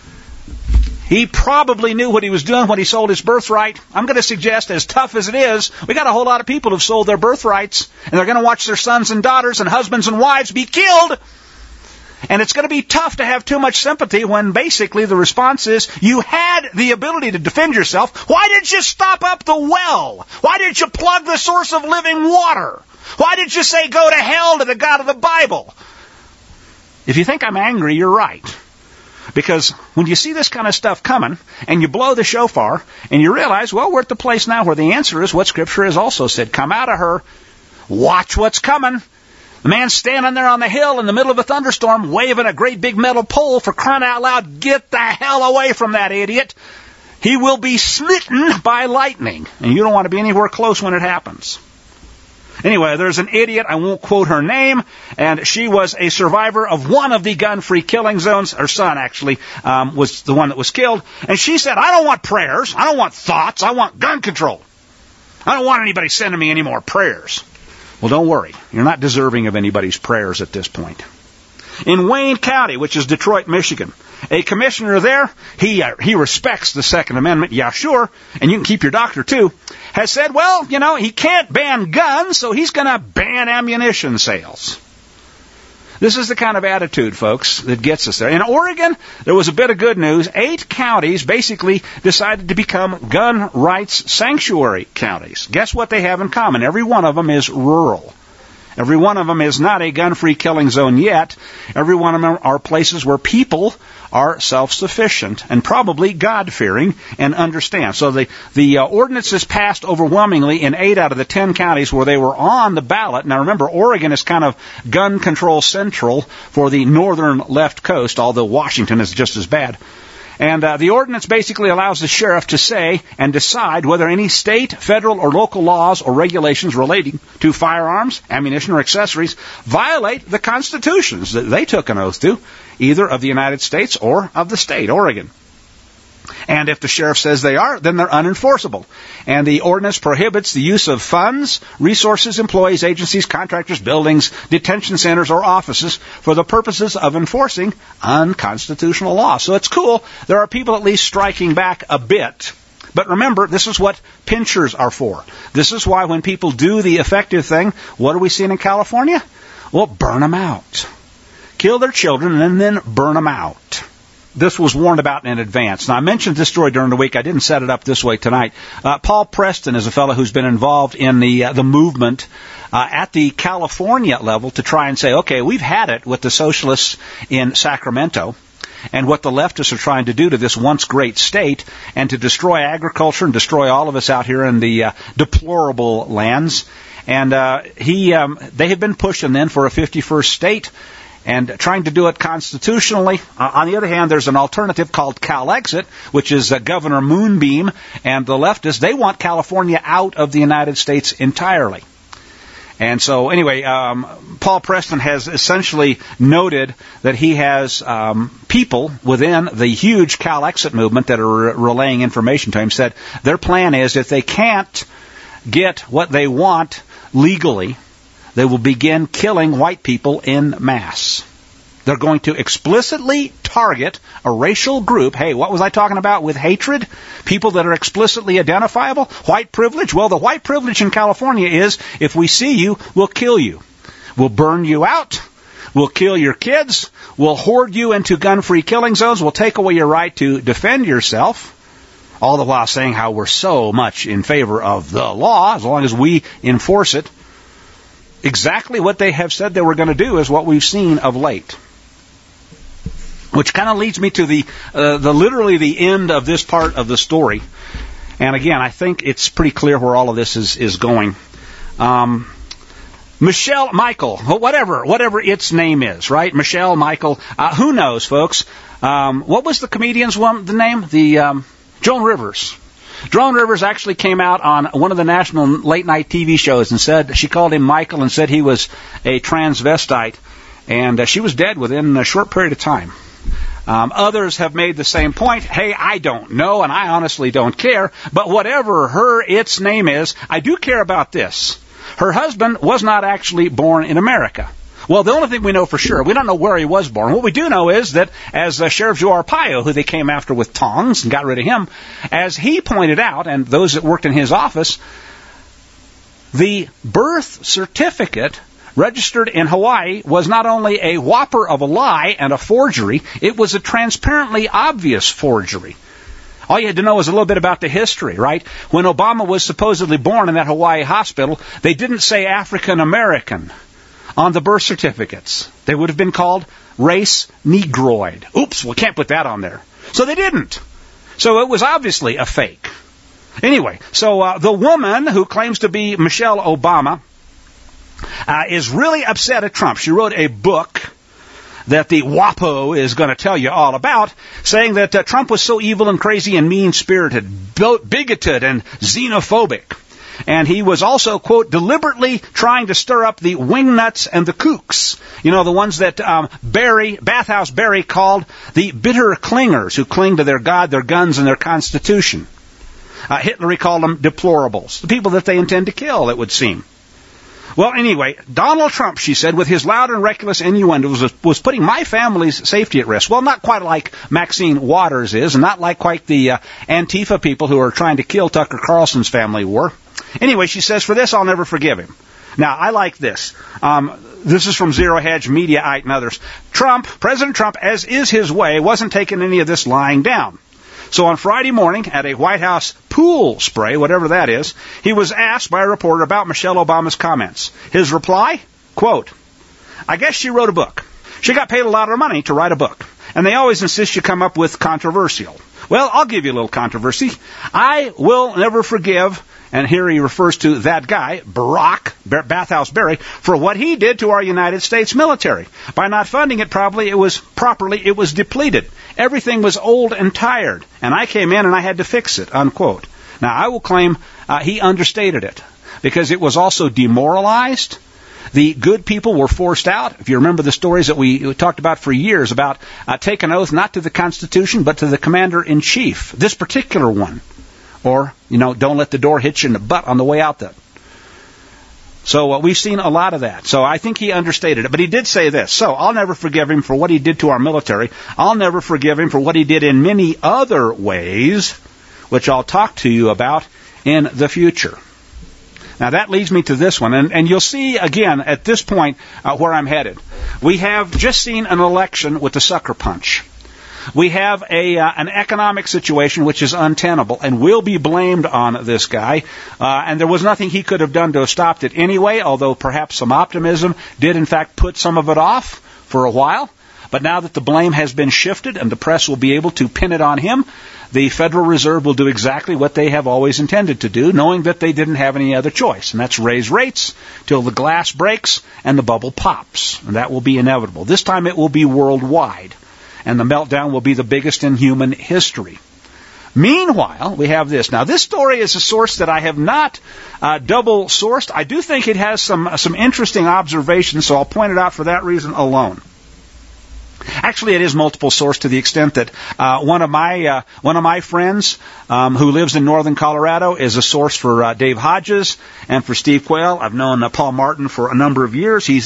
He probably knew what he was doing when he sold his birthright. I'm going to suggest, as tough as it is, we got a whole lot of people who've sold their birthrights, and they're going to watch their sons and daughters and husbands and wives be killed. And it's going to be tough to have too much sympathy when basically the response is, you had the ability to defend yourself. Why didn't you stop up the well? Why didn't you plug the source of living water? Why didn't you say, go to hell to the God of the Bible? If you think I'm angry, you're right. Because when you see this kind of stuff coming, and you blow the shofar, and you realize, well, we're at the place now where the answer is what Scripture has also said. Come out of her. Watch what's coming. The man's standing there on the hill in the middle of a thunderstorm, waving a great big metal pole, for crying out loud. Get the hell away from that idiot. he will be smitten by lightning. And you don't want to be anywhere close when it happens. Anyway, there's an idiot, I won't quote her name, and she was a survivor of one of the gun-free killing zones. Her son, actually, was the one that was killed. And she said, I don't want prayers. I don't want thoughts. I want gun control. I don't want anybody sending me any more prayers. Well, don't worry. You're not deserving of anybody's prayers at this point. In Wayne County, which is Detroit, Michigan, a commissioner there, he respects the Second Amendment, yeah, sure, and you can keep your doctor too, has said, well, he can't ban guns, so he's going to ban ammunition sales. This is the kind of attitude, folks, that gets us there. In Oregon, there was a bit of good news. 8 counties basically decided to become gun rights sanctuary counties. Guess what they have in common? Every one of them is rural. Every one of them is not a gun-free killing zone yet. Every one of them are places where people are self-sufficient and probably God-fearing and understand. So the ordinances passed overwhelmingly in 8 out of the 10 counties where they were on the ballot. Now remember, Oregon is kind of gun control central for the northern left coast, although Washington is just as bad. And the ordinance basically allows the sheriff to say and decide whether any state, federal, or local laws or regulations relating to firearms, ammunition, or accessories violate the constitutions that they took an oath to, either of the United States or of the state, Oregon. And if the sheriff says they are, then they're unenforceable. And the ordinance prohibits the use of funds, resources, employees, agencies, contractors, buildings, detention centers, or offices for the purposes of enforcing unconstitutional law. So it's cool. There are people at least striking back a bit. But remember, this is what pinchers are for. This is why when people do the effective thing, what are we seeing in California? Well, burn them out. Kill their children and then burn them out. This was warned about in advance. Now, I mentioned this story during the week. I didn't set it up this way tonight. Paul Preston is a fellow who's been involved in the movement at the California level to try and say, okay, we've had it with the socialists in Sacramento and what the leftists are trying to do to this once great state and to destroy agriculture and destroy all of us out here in the deplorable lands. And they have been pushing then for a 51st state and trying to do it constitutionally. On the other hand, there's an alternative called CalExit, which is Governor Moonbeam and the leftists. They want California out of the United States entirely. And so, anyway, Paul Preston has essentially noted that he has people within the huge CalExit movement that are relaying information to him, said their plan is if they can't get what they want legally, they will begin killing white people in mass. They're going to explicitly target a racial group. Hey, what was I talking about with hatred? People that are explicitly identifiable? White privilege? Well, the white privilege in California is if we see you, we'll kill you. We'll burn you out. We'll kill your kids. We'll hoard you into gun-free killing zones. We'll take away your right to defend yourself. All the while saying how we're so much in favor of the law as long as we enforce it. Exactly what they have said they were going to do is what we've seen of late. Which kind of leads me to the literally the end of this part of the story. And again, I think it's pretty clear where all of this is going. Michelle Michael, whatever its name is, right? Michelle Michael. Who knows, folks? What was the comedian's the name? Joan Rivers. Joan Rivers actually came out on one of the national late-night TV shows and said, she called him Michael and said he was a transvestite, and she was dead within a short period of time. Others have made the same point. Hey, I don't know, and I honestly don't care, but whatever its name is, I do care about this. Her husband was not actually born in America. Well, the only thing we know for sure, we don't know where he was born. What we do know is that as Sheriff Joe Arpaio, who they came after with tongs and got rid of him, as he pointed out, and those that worked in his office, the birth certificate registered in Hawaii was not only a whopper of a lie and a forgery, it was a transparently obvious forgery. All you had to know was a little bit about the history, right? When Obama was supposedly born in that Hawaii hospital, they didn't say African American on the birth certificates. They would have been called race Negroid. Oops, we can't put that on there. So they didn't. So it was obviously a fake. Anyway, so the woman who claims to be Michelle Obama is really upset at Trump. She wrote a book that the WAPO is going to tell you all about, saying that Trump was so evil and crazy and mean-spirited, bigoted and xenophobic. And he was also, quote, deliberately trying to stir up the wingnuts and the kooks. You know, the ones that Bathhouse Barry called the bitter clingers who cling to their God, their guns, and their Constitution. Hitler called them deplorables, the people that they intend to kill, it would seem. Well, anyway, Donald Trump, she said, with his loud and reckless innuendos, was putting my family's safety at risk. Well, not quite like Maxine Waters is, and not like quite the Antifa people who are trying to kill Tucker Carlson's family were. Anyway, she says, for this, I'll never forgive him. Now, I like this. This is from Zero Hedge, Mediaite, and others. President Trump, as is his way, wasn't taking any of this lying down. So on Friday morning, at a White House pool spray, whatever that is, he was asked by a reporter about Michelle Obama's comments. His reply, quote, I guess she wrote a book. She got paid a lot of money to write a book. And they always insist you come up with controversial. Well, I'll give you a little controversy. I will never forgive, and here he refers to that guy, Barack Bathhouse Barry, for what he did to our United States military. By not funding it it was depleted. Everything was old and tired, and I came in and I had to fix it, unquote. Now, I will claim he understated it, because it was also demoralized. The good people were forced out. If you remember the stories that we talked about for years about take an oath not to the Constitution, but to the Commander-in-Chief, this particular one. Or, don't let the door hit you in the butt on the way out there. So we've seen a lot of that. So I think he understated it. But he did say this. So I'll never forgive him for what he did to our military. I'll never forgive him for what he did in many other ways, which I'll talk to you about in the future. Now that leads me to this one. And you'll see, again, at this point, where I'm headed. We have just seen an election with the sucker punch. We have an economic situation which is untenable and will be blamed on this guy. And there was nothing he could have done to have stopped it anyway, although perhaps some optimism did in fact put some of it off for a while. But now that the blame has been shifted and the press will be able to pin it on him, the Federal Reserve will do exactly what they have always intended to do, knowing that they didn't have any other choice. And that's raise rates till the glass breaks and the bubble pops. And that will be inevitable. This time it will be worldwide. And the meltdown will be the biggest in human history. Meanwhile, we have this. Now, this story is a source that I have not double-sourced. I do think it has some interesting observations, so I'll point it out for that reason alone. Actually, it is multiple-sourced to the extent that one of my friends who lives in northern Colorado is a source for Dave Hodges and for Steve Quayle. I've known Paul Martin for a number of years. He's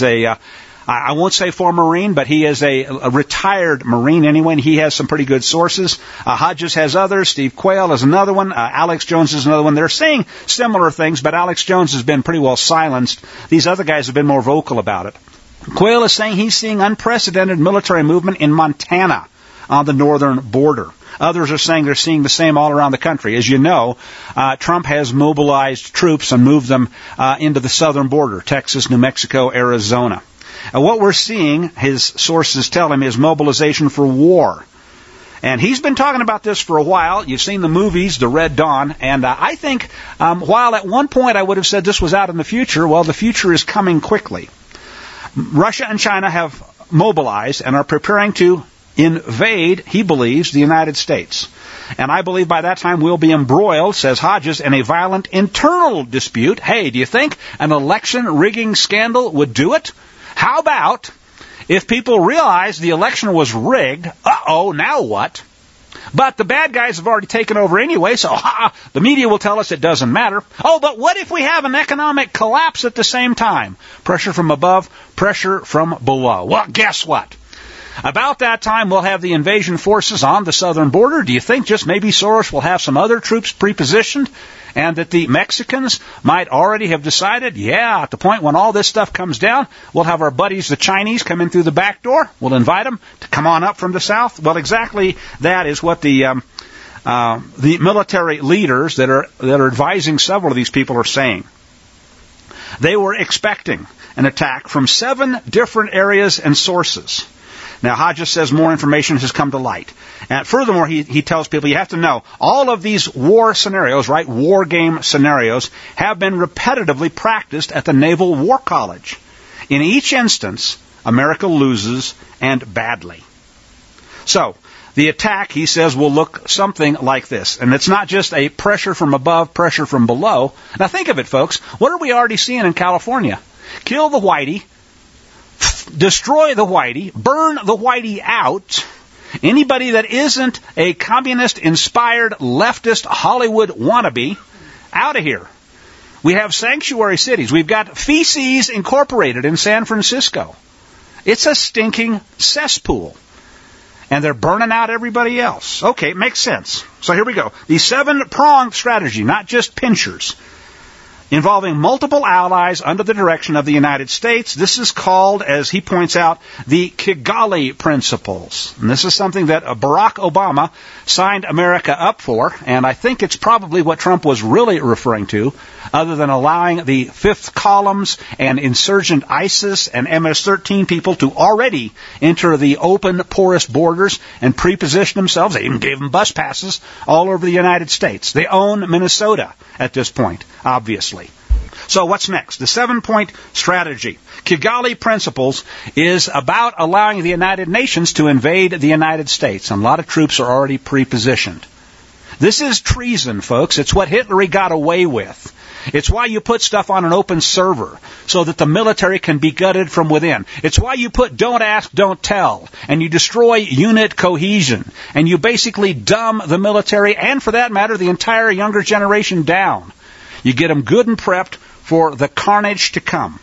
I won't say former Marine, but he is a retired Marine anyway, and he has some pretty good sources. Hodges has others. Steve Quayle is another one. Alex Jones is another one. They're saying similar things, but Alex Jones has been pretty well silenced. These other guys have been more vocal about it. Quayle is saying he's seeing unprecedented military movement in Montana on the northern border. Others are saying they're seeing the same all around the country. As you know, Trump has mobilized troops and moved them into the southern border, Texas, New Mexico, Arizona. And what we're seeing, his sources tell him, is mobilization for war. And he's been talking about this for a while. You've seen the movies, The Red Dawn. And I think while at one point I would have said this was out in the future, well, the future is coming quickly. Russia and China have mobilized and are preparing to invade, he believes, the United States. And I believe by that time we'll be embroiled, says Hodges, in a violent internal dispute. Hey, do you think an election rigging scandal would do it? How about if people realize the election was rigged, now what? But the bad guys have already taken over anyway, so the media will tell us it doesn't matter. Oh, but what if we have an economic collapse at the same time? Pressure from above, pressure from below. Well, guess what? About that time, we'll have the invasion forces on the southern border. Do you think just maybe Soros will have some other troops prepositioned? And that the Mexicans might already have decided, at the point when all this stuff comes down, we'll have our buddies, the Chinese, come in through the back door. We'll invite them to come on up from the south. Well, exactly that is what the military leaders that are advising several of these people are saying. They were expecting an attack from 7 different areas and sources. Now, Hodges says more information has come to light. And furthermore, he tells people, you have to know, all of these war scenarios, right, war game scenarios, have been repetitively practiced at the Naval War College. In each instance, America loses and badly. So, the attack, he says, will look something like this. And it's not just a pressure from above, pressure from below. Now think of it, folks. What are we already seeing in California? Kill the whitey, destroy the whitey, burn the whitey out. Anybody that isn't a communist-inspired leftist Hollywood wannabe, out of here. We have sanctuary cities. We've got Feces Incorporated in San Francisco. It's a stinking cesspool. And they're burning out everybody else. Okay, it makes sense. So here we go. The 7-pronged strategy, not just pinchers, involving multiple allies under the direction of the United States. This is called, as he points out, the Kigali Principles. And this is something that Barack Obama signed America up for, and I think it's probably what Trump was really referring to, other than allowing the fifth columns and insurgent ISIS and MS-13 people to already enter the open, porous borders and pre-position themselves. They even gave them bus passes all over the United States. They own Minnesota at this point, obviously. So what's next? The 7-point strategy. Kigali Principles is about allowing the United Nations to invade the United States. And a lot of troops are already pre-positioned. This is treason, folks. It's what Hitler got away with. It's why you put stuff on an open server so that the military can be gutted from within. It's why you put don't ask, don't tell, and you destroy unit cohesion, and you basically dumb the military and, for that matter, the entire younger generation down. You get them good and prepped for the carnage to come.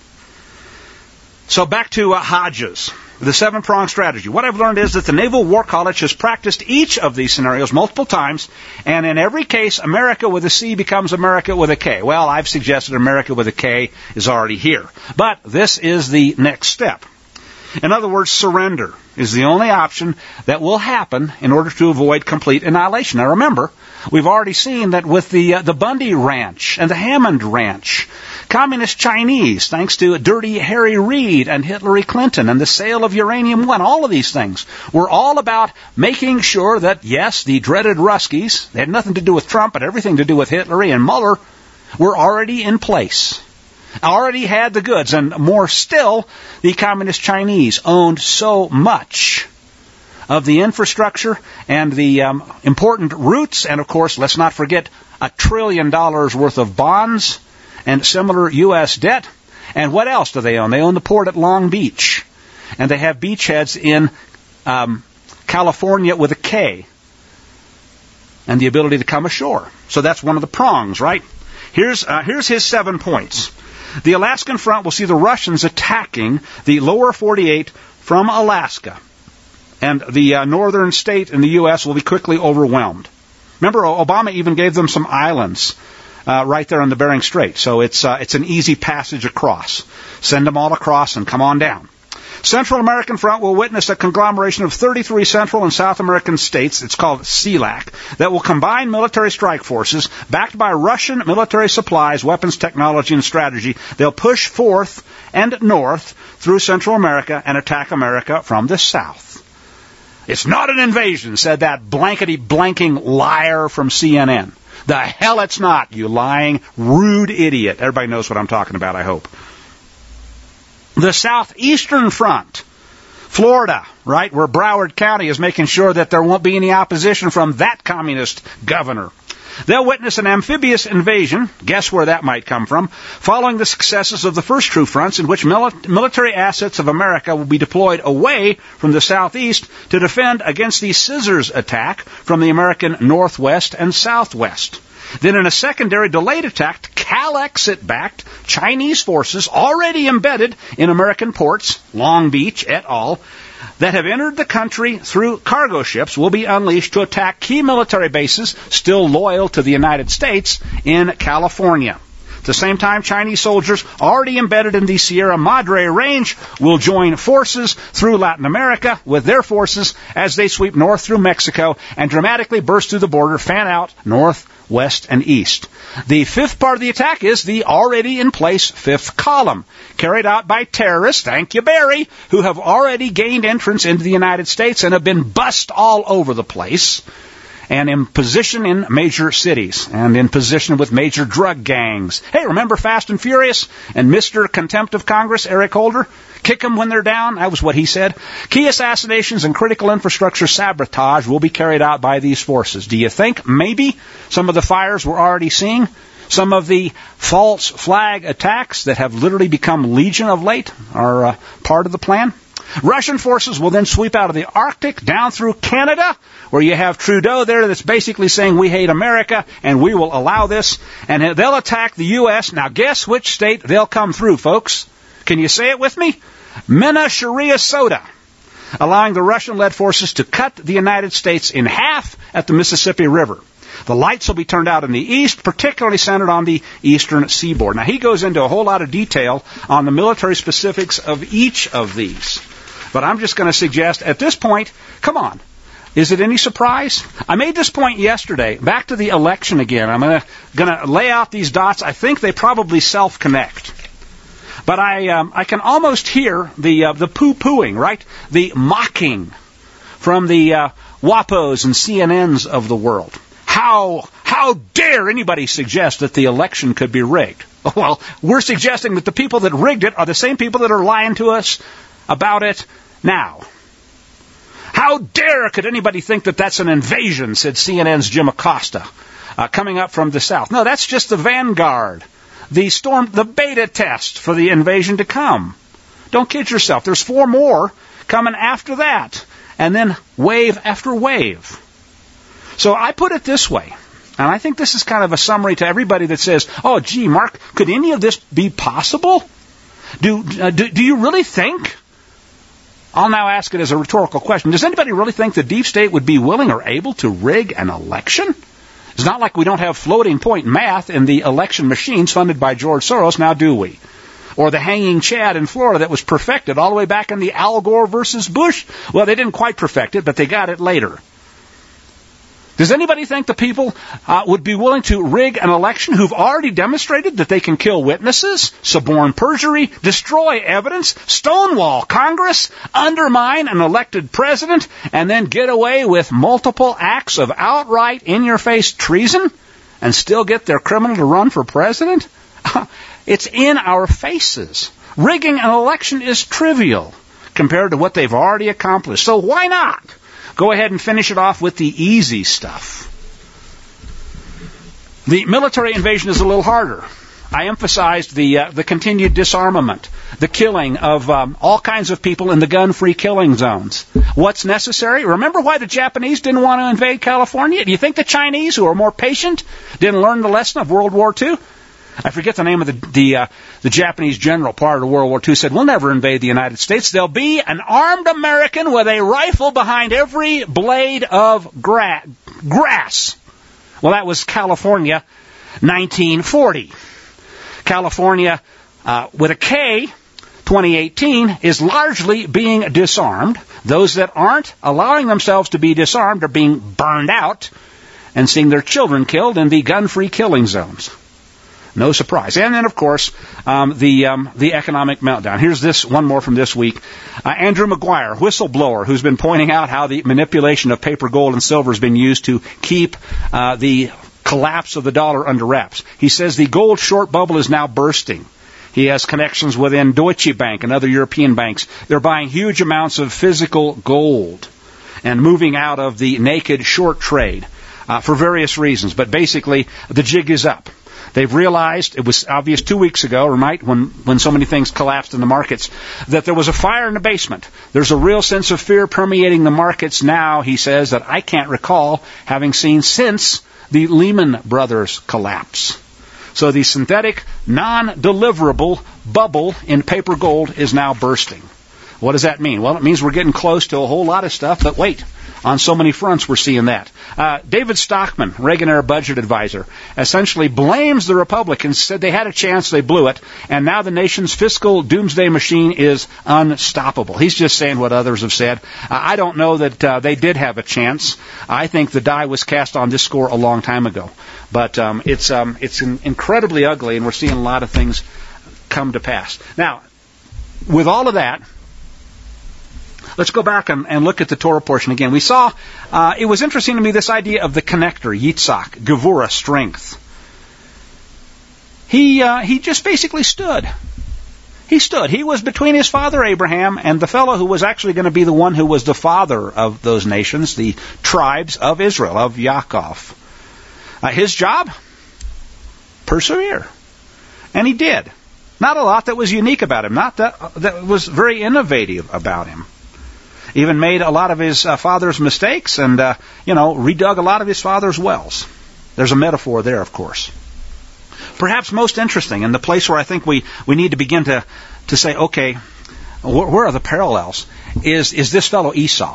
So back to Hodges, the 7-pronged strategy. What I've learned is that the Naval War College has practiced each of these scenarios multiple times, and in every case, America with a C becomes America with a K. Well, I've suggested America with a K is already here. But this is the next step. In other words, surrender is the only option that will happen in order to avoid complete annihilation. Now remember, we've already seen that with the Bundy Ranch and the Hammond Ranch, Communist Chinese, thanks to Dirty Harry Reid and Hillary Clinton and the sale of Uranium-1, all of these things were all about making sure that, yes, the dreaded Ruskies, they had nothing to do with Trump, but everything to do with Hitler and Mueller, were already in place. Already had the goods, and more still, the Communist Chinese owned so much of the infrastructure and the important routes, and of course, let's not forget $1 trillion worth of bonds and similar U.S. debt. And what else do they own? They own the port at Long Beach, and they have beachheads in California with a K, and the ability to come ashore. So that's one of the prongs, right? Here's his 7 points. The Alaskan front will see the Russians attacking the lower 48 from Alaska, and the northern state in the U.S. will be quickly overwhelmed. Remember, Obama even gave them some islands right there on the Bering Strait, so it's an easy passage across. Send them all across and come on down. Central American Front will witness a conglomeration of 33 Central and South American states, it's called CELAC, that will combine military strike forces backed by Russian military supplies, weapons, technology, and strategy. They'll push forth and north through Central America and attack America from the south. It's not an invasion, said that blankety-blanking liar from CNN. The hell it's not, you lying, rude idiot. Everybody knows what I'm talking about, I hope. The Southeastern Front, Florida, right, where Broward County is making sure that there won't be any opposition from that communist governor. They'll witness an amphibious invasion, guess where that might come from, following the successes of the first true fronts in which military assets of America will be deployed away from the southeast to defend against the scissors attack from the American northwest and southwest. Then in a secondary delayed attack, Calexit-backed Chinese forces already embedded in American ports, Long Beach et al., that have entered the country through cargo ships will be unleashed to attack key military bases still loyal to the United States in California. At the same time, Chinese soldiers already embedded in the Sierra Madre Range will join forces through Latin America with their forces as they sweep north through Mexico and dramatically burst through the border, fan out north, west, and east. The fifth part of the attack is the already in place fifth column, carried out by terrorists, thank you, Barry, who have already gained entrance into the United States and have been bussed all over the place, and in position in major cities, and in position with major drug gangs. Hey, remember Fast and Furious and Mr. Contempt of Congress, Eric Holder? Kick them when they're down. That was what he said. Key assassinations and critical infrastructure sabotage will be carried out by these forces. Do you think maybe some of the fires we're already seeing, some of the false flag attacks that have literally become legion of late are part of the plan? Russian forces will then sweep out of the Arctic down through Canada, where you have Trudeau there that's basically saying we hate America and we will allow this. And they'll attack the U.S. Now guess which state they'll come through, folks. Can you say it with me? Minnesota, allowing the Russian-led forces to cut the United States in half at the Mississippi River. The lights will be turned out in the east, particularly centered on the eastern seaboard. Now, he goes into a whole lot of detail on the military specifics of each of these. But I'm just going to suggest at this point, come on, is it any surprise? I made this point yesterday. Back to the election again. I'm going to lay out these dots. I think they probably self-connect. But I can almost hear the poo-pooing, right? The mocking from the WAPOs and CNNs of the world. How dare anybody suggest that the election could be rigged? Well, we're suggesting that the people that rigged it are the same people that are lying to us about it now. How dare could anybody think that that's an invasion, said CNN's Jim Acosta, coming up from the south. No, that's just the vanguard, the beta test for the invasion to come. Don't kid yourself. There's 4 more coming after that, and then wave after wave. So I put it this way, and I think this is kind of a summary to everybody that says, oh, gee, Mark, could any of this be possible? Do you really think? I'll now ask it as a rhetorical question. Does anybody really think the deep state would be willing or able to rig an election? It's not like we don't have floating point math in the election machines funded by George Soros, now do we? Or the hanging Chad in Florida that was perfected all the way back in the Al Gore versus Bush. Well, they didn't quite perfect it, but they got it later. Does anybody think the people would be willing to rig an election who've already demonstrated that they can kill witnesses, suborn perjury, destroy evidence, stonewall Congress, undermine an elected president, and then get away with multiple acts of outright in-your-face treason and still get their criminal to run for president? It's in our faces. Rigging an election is trivial compared to what they've already accomplished. So why not? Go ahead and finish it off with the easy stuff. The military invasion is a little harder. I emphasized the continued disarmament, the killing of all kinds of people in the gun-free killing zones. What's necessary? Remember why the Japanese didn't want to invade California? Do you think the Chinese, who are more patient, didn't learn the lesson of World War II? I forget the name of the Japanese general prior to World War II said, we'll never invade the United States. There'll be an armed American with a rifle behind every blade of grass. Well, that was California, 1940. California, with a K, 2018, is largely being disarmed. Those that aren't allowing themselves to be disarmed are being burned out and seeing their children killed in the gun-free killing zones. No surprise. And then, of course, the economic meltdown. Here's this one more from this week. Andrew Maguire, whistleblower, who's been pointing out how the manipulation of paper, gold, and silver has been used to keep the collapse of the dollar under wraps. He says the gold short bubble is now bursting. He has connections within Deutsche Bank and other European banks. They're buying huge amounts of physical gold and moving out of the naked short trade for various reasons. But basically, the jig is up. They've realized, it was obvious 2 weeks ago, right, when so many things collapsed in the markets, that there was a fire in the basement. There's a real sense of fear permeating the markets now, he says, that I can't recall having seen since the Lehman Brothers collapse. So the synthetic, non-deliverable bubble in paper gold is now bursting. What does that mean? Well, it means we're getting close to a whole lot of stuff, but wait. On so many fronts, we're seeing that. David Stockman, Reagan-era budget advisor, essentially blames the Republicans, said they had a chance, they blew it, and now the nation's fiscal doomsday machine is unstoppable. He's just saying what others have said. I don't know that they did have a chance. I think the die was cast on this score a long time ago. But it's incredibly ugly, and we're seeing a lot of things come to pass. Now, with all of that, let's go back and look at the Torah portion again. We saw, it was interesting to me, this idea of the connector, Yitzhak, Gevurah, strength. He just basically stood. He stood. He was between his father Abraham and the fellow who was actually going to be the one who was the father of those nations, the tribes of Israel, of Yaakov. His job? Persevere. And he did. Not a lot that was unique about him. Not that was very innovative about him. Even made a lot of his father's mistakes and, redug a lot of his father's wells. There's a metaphor there, of course. Perhaps most interesting, and the place where I think we need to begin to say, okay, where are the parallels, is this fellow Esau.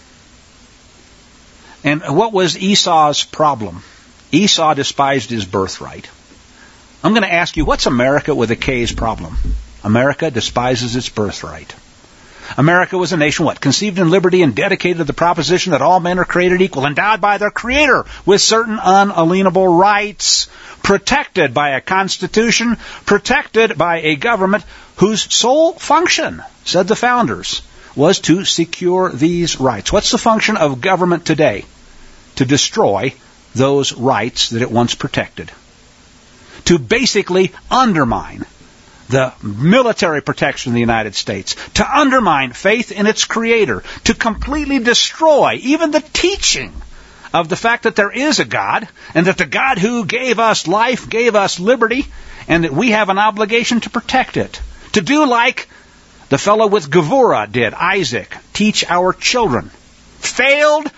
And what was Esau's problem? Esau despised his birthright. I'm going to ask you, what's America with a K's problem? America despises its birthright. America was a nation, conceived in liberty and dedicated to the proposition that all men are created equal, endowed by their Creator with certain unalienable rights, protected by a constitution, protected by a government whose sole function, said the founders, was to secure these rights. What's the function of government today? To destroy those rights that it once protected. To basically undermine the military protection of the United States, to undermine faith in its Creator, to completely destroy even the teaching of the fact that there is a God, and that the God who gave us life, gave us liberty, and that we have an obligation to protect it. To do like the fellow with Gevurah did, Isaac, teach our children. Failed.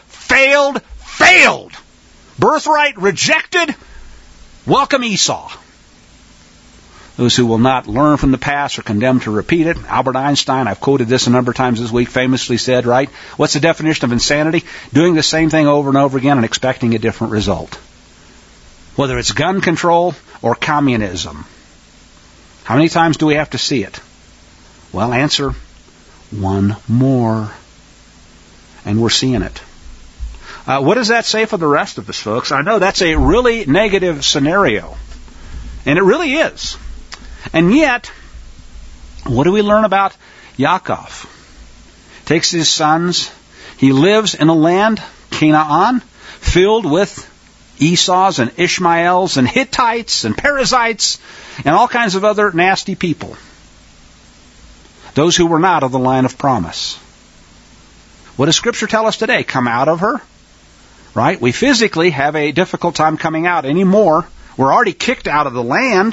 Birthright rejected. Welcome Esau. Those who will not learn from the past are condemned to repeat it. Albert Einstein, I've quoted this a number of times this week, famously said, right? What's the definition of insanity? Doing the same thing over and over again and expecting a different result. Whether it's gun control or communism. How many times do we have to see it? Well, answer, one more. And we're seeing it. What does that say for the rest of us, folks? I know that's a really negative scenario. And it really is. And yet, what do we learn about Yaakov? Takes his sons. He lives in a land, Canaan, filled with Esau's and Ishmael's and Hittites and Perizzites and all kinds of other nasty people. Those who were not of the line of promise. What does Scripture tell us today? Come out of her. Right? We physically have a difficult time coming out anymore. We're already kicked out of the land.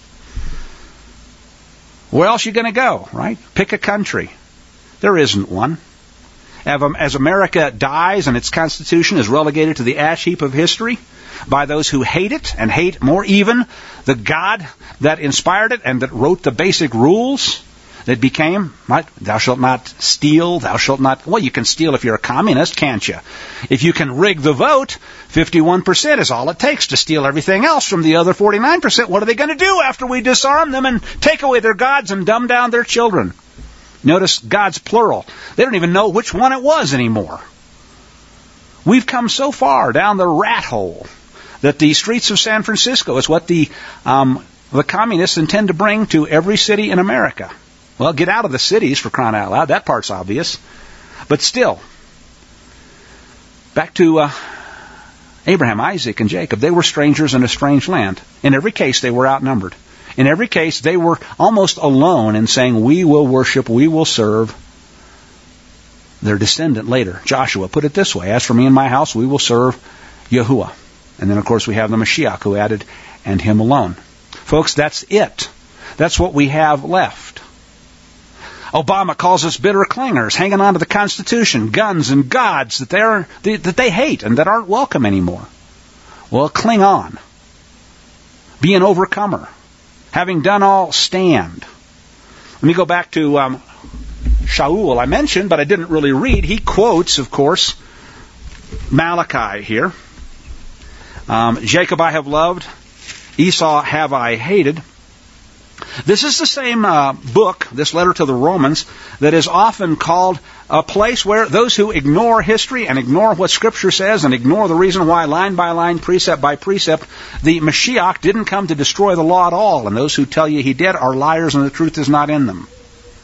Where else are you going to go, right? Pick a country. There isn't one. As America dies and its constitution is relegated to the ash heap of history by those who hate it and hate more even the God that inspired it and that wrote the basic rules that became, right? Thou shalt not steal, thou shalt not... Well, you can steal if you're a communist, can't you? If you can rig the vote, 51% is all it takes to steal everything else from the other 49%. What are they going to do after we disarm them and take away their gods and dumb down their children? Notice God's plural. They don't even know which one it was anymore. We've come so far down the rat hole that the streets of San Francisco is what the communists intend to bring to every city in America. Well, get out of the cities, for crying out loud. That part's obvious. But still, back to Abraham, Isaac, and Jacob. They were strangers in a strange land. In every case, they were outnumbered. In every case, they were almost alone in saying, we will worship, we will serve. Their descendant later, Joshua, put it this way, as for me and my house, we will serve Yahuwah. And then, of course, we have the Mashiach who added, and him alone. Folks, that's it. That's what we have left. Obama calls us bitter clingers, hanging on to the Constitution, guns and gods that they hate and that aren't welcome anymore. Well, cling on. Be an overcomer. Having done all, stand. Let me go back to Shaul I mentioned, but I didn't really read. He quotes, of course, Malachi here. Jacob I have loved, Esau have I hated. This is the same book, this letter to the Romans, that is often called a place where those who ignore history and ignore what Scripture says and ignore the reason why line by line, precept by precept, the Mashiach didn't come to destroy the law at all, and those who tell you he did are liars and the truth is not in them.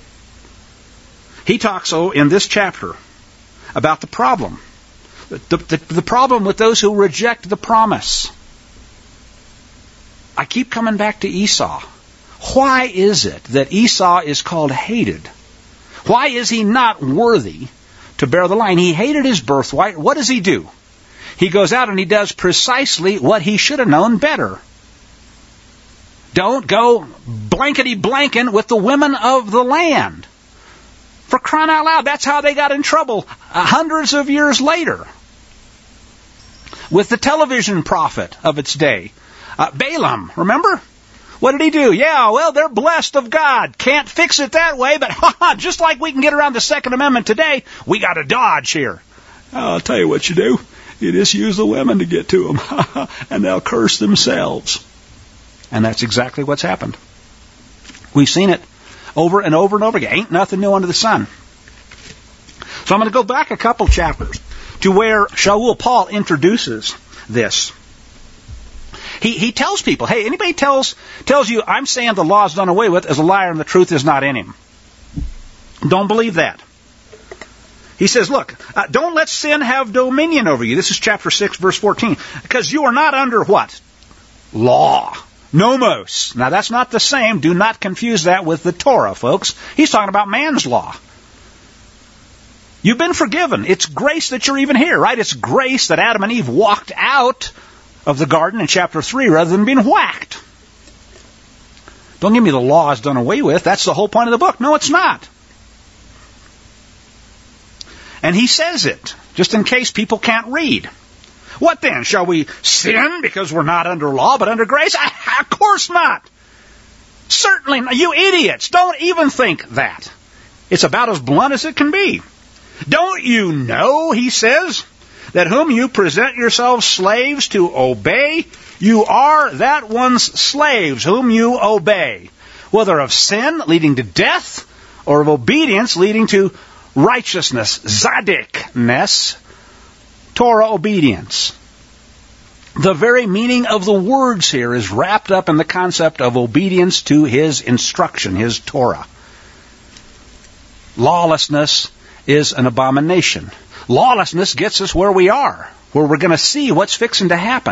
He talks, in this chapter, about the problem. The problem with those who reject the promise. I keep coming back to Esau. Why is it that Esau is called hated? Why is he not worthy to bear the line? He hated his birthright. What does he do? He goes out and he does precisely what he should have known better. Don't go blankety-blanking with the women of the land. For crying out loud, that's how they got in trouble hundreds of years later. With the television prophet of its day, Balaam, remember? What did he do? Yeah, well, they're blessed of God. Can't fix it that way, but just like we can get around the Second Amendment today, we got to dodge here. I'll tell you what you do. You just use the women to get to them, and they'll curse themselves. And that's exactly what's happened. We've seen it over and over and over again. Ain't nothing new under the sun. So I'm going to go back a couple chapters to where Shaul Paul introduces this. He tells people, hey, anybody tells you I'm saying the law is done away with is a liar and the truth is not in him. Don't believe that. He says, look, don't let sin have dominion over you. This is chapter 6, verse 14. Because you are not under what? Law. Nomos. Now that's not the same. Do not confuse that with the Torah, folks. He's talking about man's law. You've been forgiven. It's grace that you're even here, right? It's grace that Adam and Eve walked out of the garden in chapter 3 rather than being whacked. Don't give me the law is done away with. That's the whole point of the book. No, it's not. And he says it, just in case people can't read. What then? Shall we sin because we're not under law but under grace? Of course not. Certainly not. You idiots. Don't even think that. It's about as blunt as it can be. Don't you know, he says, that whom you present yourselves slaves to obey, you are that one's slaves whom you obey, whether of sin leading to death or of obedience leading to righteousness, tzadikness, Torah obedience. The very meaning of the words here is wrapped up in the concept of obedience to his instruction, his Torah. Lawlessness is an abomination. Lawlessness gets us where we are, where we're going to see what's fixing to happen.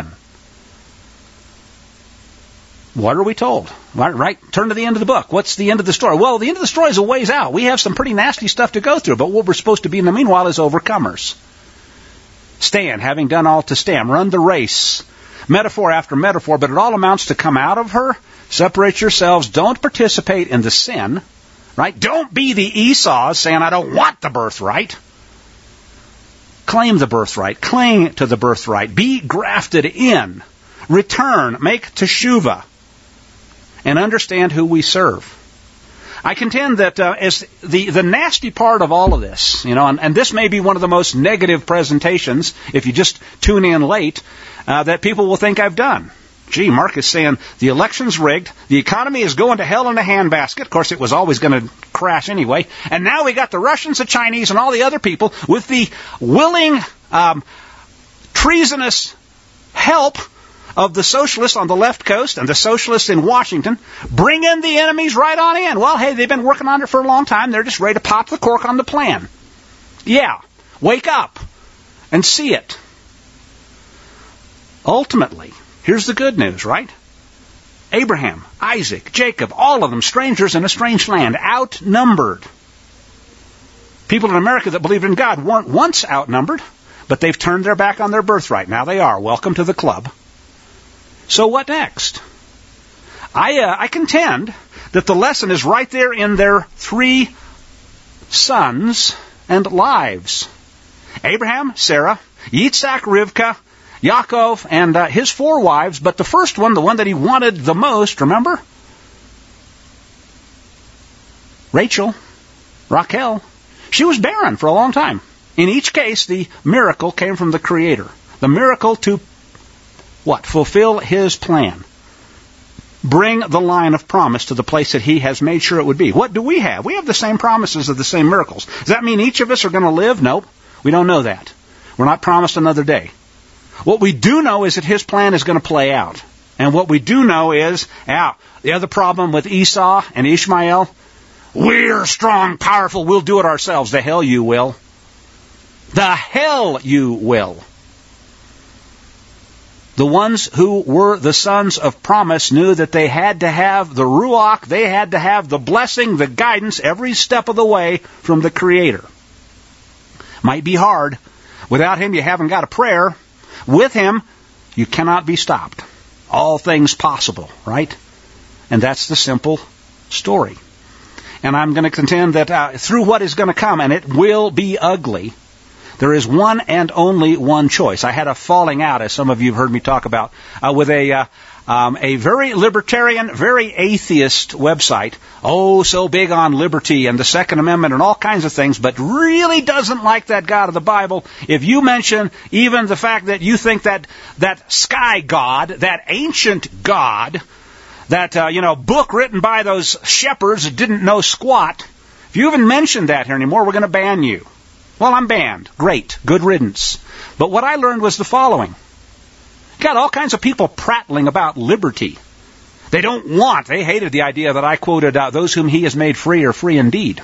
What are we told? Right? Turn to the end of the book. What's the end of the story? Well, the end of the story is a ways out. We have some pretty nasty stuff to go through, but what we're supposed to be in the meanwhile is overcomers. Stand, having done all to stand. Run the race. Metaphor after metaphor, but it all amounts to come out of her, separate yourselves, don't participate in the sin, right? Don't be the Esau saying, I don't want the birthright. Claim the birthright. Cling to the birthright. Be grafted in. Return. Make teshuvah. And understand who we serve. I contend that as the nasty part of all of this, and this may be one of the most negative presentations, if you just tune in late, that people will think I've done. Gee, Mark is saying the election's rigged, the economy is going to hell in a handbasket. Of course, it was always going to crash anyway. And now we got the Russians, the Chinese, and all the other people with the willing, treasonous help of the socialists on the left coast and the socialists in Washington, bring in the enemies right on in. Well, hey, they've been working on it for a long time. They're just ready to pop the cork on the plan. Yeah, wake up and see it. Ultimately, here's the good news, right? Abraham, Isaac, Jacob, all of them strangers in a strange land, outnumbered. People in America that believed in God weren't once outnumbered, but they've turned their back on their birthright. Now they are. Welcome to the club. So what next? I contend that the lesson is right there in their 3 sons and lives. Abraham, Sarah, Yitzhak, Rivka, Yaakov, and his 4 wives, but the first one, the one that he wanted the most, remember? Rachel, she was barren for a long time. In each case, the miracle came from the Creator. The miracle to what? Fulfill his plan. Bring the line of promise to the place that he has made sure it would be. What do we have? We have the same promises of the same miracles. Does that mean each of us are going to live? Nope. We don't know that. We're not promised another day. What we do know is that his plan is going to play out. And what we do know is, the other problem with Esau and Ishmael, we're strong, powerful, we'll do it ourselves. The hell you will. The hell you will. The ones who were the sons of promise knew that they had to have the Ruach, they had to have the blessing, the guidance, every step of the way from the Creator. Might be hard. Without Him, you haven't got a prayer. With Him, you cannot be stopped. All things possible, right? And that's the simple story. And I'm going to contend that through what is going to come, and it will be ugly, there is one and only one choice. I had a falling out, as some of you have heard me talk about, with a very libertarian, very atheist website. Oh, so big on liberty and the Second Amendment and all kinds of things, but really doesn't like that God of the Bible. If you mention even the fact that you think that sky God, that ancient God, that book written by those shepherds that didn't know squat, if you even mention that here anymore, we're going to ban you. Well, I'm banned. Great. Good riddance. But what I learned was the following. Got all kinds of people prattling about liberty. They hated the idea that I quoted, those whom He has made free are free indeed.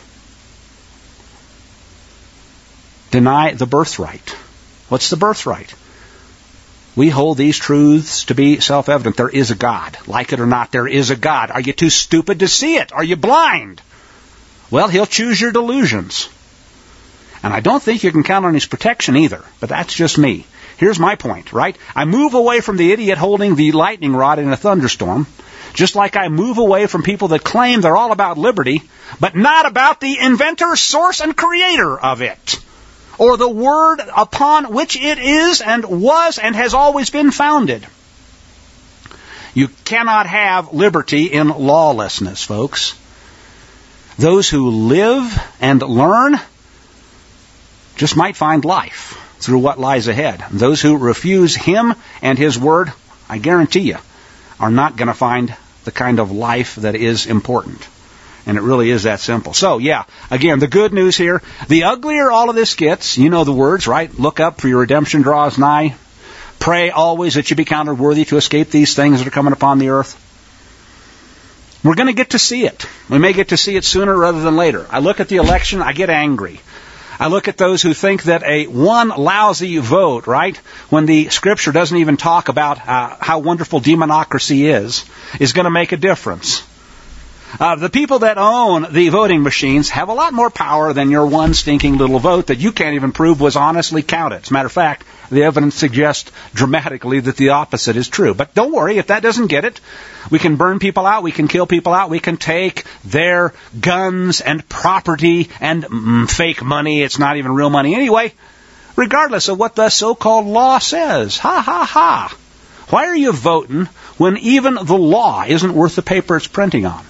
Deny the birthright. What's the birthright? We hold these truths to be self-evident. There is a God. Like it or not, there is a God. Are you too stupid to see it? Are you blind? Well, He'll choose your delusions. And I don't think you can count on His protection either, but that's just me. Here's my point, right? I move away from the idiot holding the lightning rod in a thunderstorm, just like I move away from people that claim they're all about liberty, but not about the inventor, source, and creator of it, or the word upon which it is and was and has always been founded. You cannot have liberty in lawlessness, folks. Those who live and learn just might find life through what lies ahead. Those who refuse Him and His Word, I guarantee you, are not going to find the kind of life that is important. And it really is that simple. So, yeah, again, the good news here, the uglier all of this gets, you know the words, right? Look up, for your redemption draws nigh. Pray always that you be counted worthy to escape these things that are coming upon the earth. We're going to get to see it. We may get to see it sooner rather than later. I look at the election, I get angry. I look at those who think that one lousy vote, right, when the Scripture doesn't even talk about how wonderful demonocracy is going to make a difference. The people that own the voting machines have a lot more power than your one stinking little vote that you can't even prove was honestly counted. As a matter of fact, the evidence suggests dramatically that the opposite is true. But don't worry, if that doesn't get it, we can burn people out, we can kill people out, we can take their guns and property and fake money. It's not even real money anyway, regardless of what the so-called law says. Ha, ha, ha. Why are you voting when even the law isn't worth the paper it's printing on?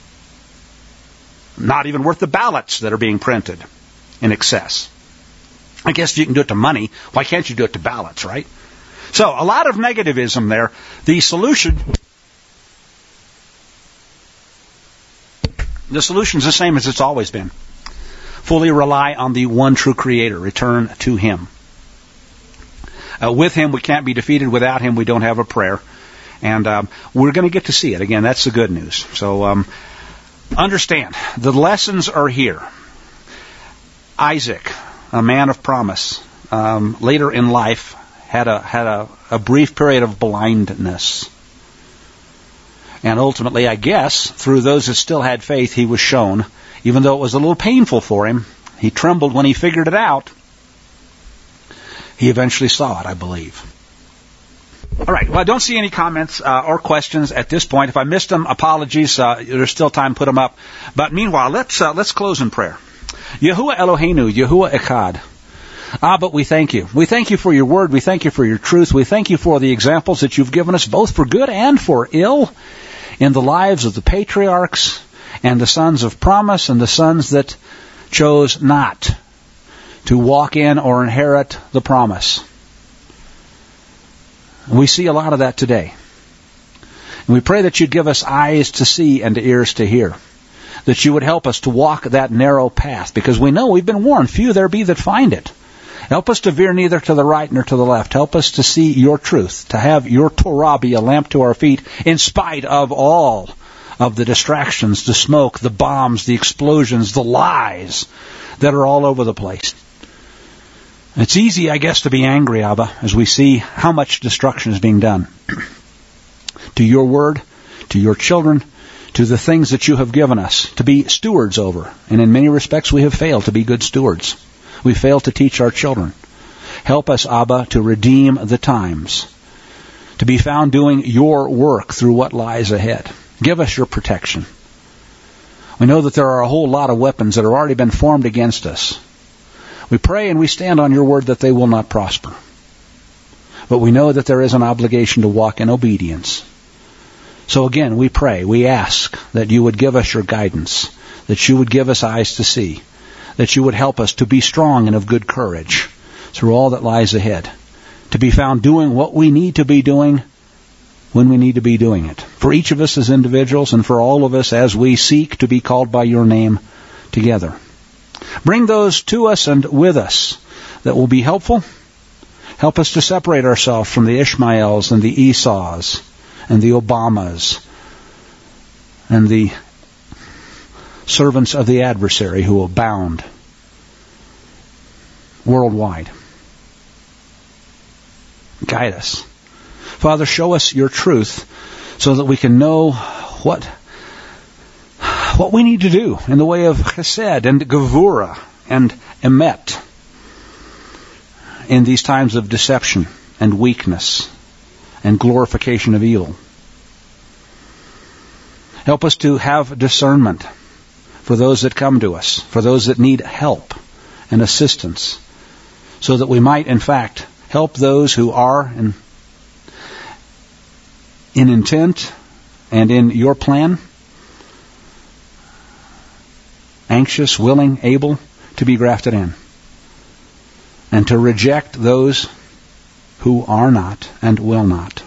Not even worth the ballots that are being printed in excess. I guess you can do it to money. Why can't you do it to ballots, right? So, a lot of negativism there. The solution's the same as it's always been. Fully rely on the one true Creator. Return to Him. With Him, we can't be defeated. Without Him, we don't have a prayer. And we're going to get to see it. Again, that's the good news. So, understand, the lessons are here. Isaac, a man of promise, later in life had a brief period of blindness. And ultimately, I guess, through those that still had faith, he was shown, even though it was a little painful for him, he trembled when he figured it out. He eventually saw it, I believe. All right. Well, I don't see any comments or questions at this point. If I missed them, apologies. There's still time to put them up. But meanwhile, let's close in prayer. Yahuwah Eloheinu, Yahuwah Echad. But we thank you. We thank you for your word. We thank you for your truth. We thank you for the examples that you've given us, both for good and for ill, in the lives of the patriarchs and the sons of promise and the sons that chose not to walk in or inherit the promise. We see a lot of that today. And we pray that you'd give us eyes to see and ears to hear. That you would help us to walk that narrow path, because we know we've been warned, few there be that find it. Help us to veer neither to the right nor to the left. Help us to see your truth, to have your Torah be a lamp to our feet, in spite of all of the distractions, the smoke, the bombs, the explosions, the lies that are all over the place. It's easy, I guess, to be angry, Abba, as we see how much destruction is being done to your word, to your children, to the things that you have given us to be stewards over. And in many respects, we have failed to be good stewards. We failed to teach our children. Help us, Abba, to redeem the times, to be found doing your work through what lies ahead. Give us your protection. We know that there are a whole lot of weapons that have already been formed against us. We pray and we stand on your word that they will not prosper. But we know that there is an obligation to walk in obedience. So again, we pray, we ask that you would give us your guidance, that you would give us eyes to see, that you would help us to be strong and of good courage through all that lies ahead, to be found doing what we need to be doing when we need to be doing it. For each of us as individuals and for all of us as we seek to be called by your name together. Bring those to us and with us that will be helpful. Help us to separate ourselves from the Ishmaels and the Esau's and the Obamas and the servants of the adversary who abound worldwide. Guide us. Father, show us your truth so that we can know what we need to do in the way of chesed and gevurah and emet in these times of deception and weakness and glorification of evil. Help us to have discernment for those that come to us, for those that need help and assistance, so that we might, in fact, help those who are in intent and in your plan, anxious, willing, able to be grafted in, and to reject those who are not and will not.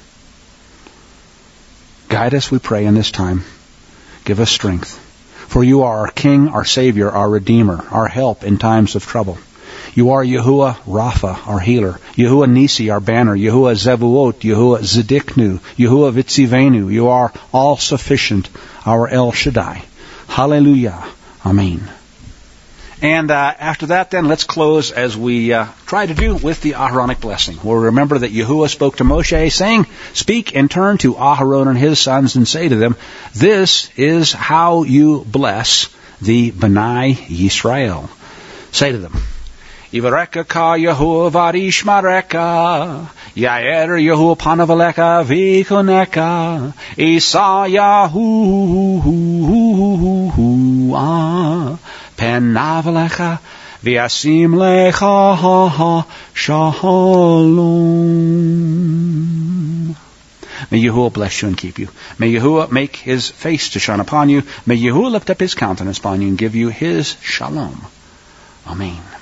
Guide us, we pray, in this time. Give us strength. For you are our King, our Savior, our Redeemer, our help in times of trouble. You are Yahuwah Rapha, our healer. Yahuwah Nisi, our banner. Yahuwah Zevuot, Yahuwah Zediknu, Yahuwah Vitzivenu. You are all-sufficient, our El Shaddai. Hallelujah. Amen. And after that, then, let's close as we try to do with the Aharonic blessing. We'll remember that Yahuwah spoke to Moshe, saying, "Speak and turn to Aharon and his sons and say to them, this is how you bless the B'nai Yisrael." Say to them, "Yivareka ka Yahuwah varishmareka, Yair Yahuwah panavaleka vikoneka, Isa Yahuwah penavalecha v'yasim lecha shalom." May Yahuwah bless you and keep you. May Yahuwah make his face to shine upon you. May Yahuwah lift up his countenance upon you and give you his shalom. Amen.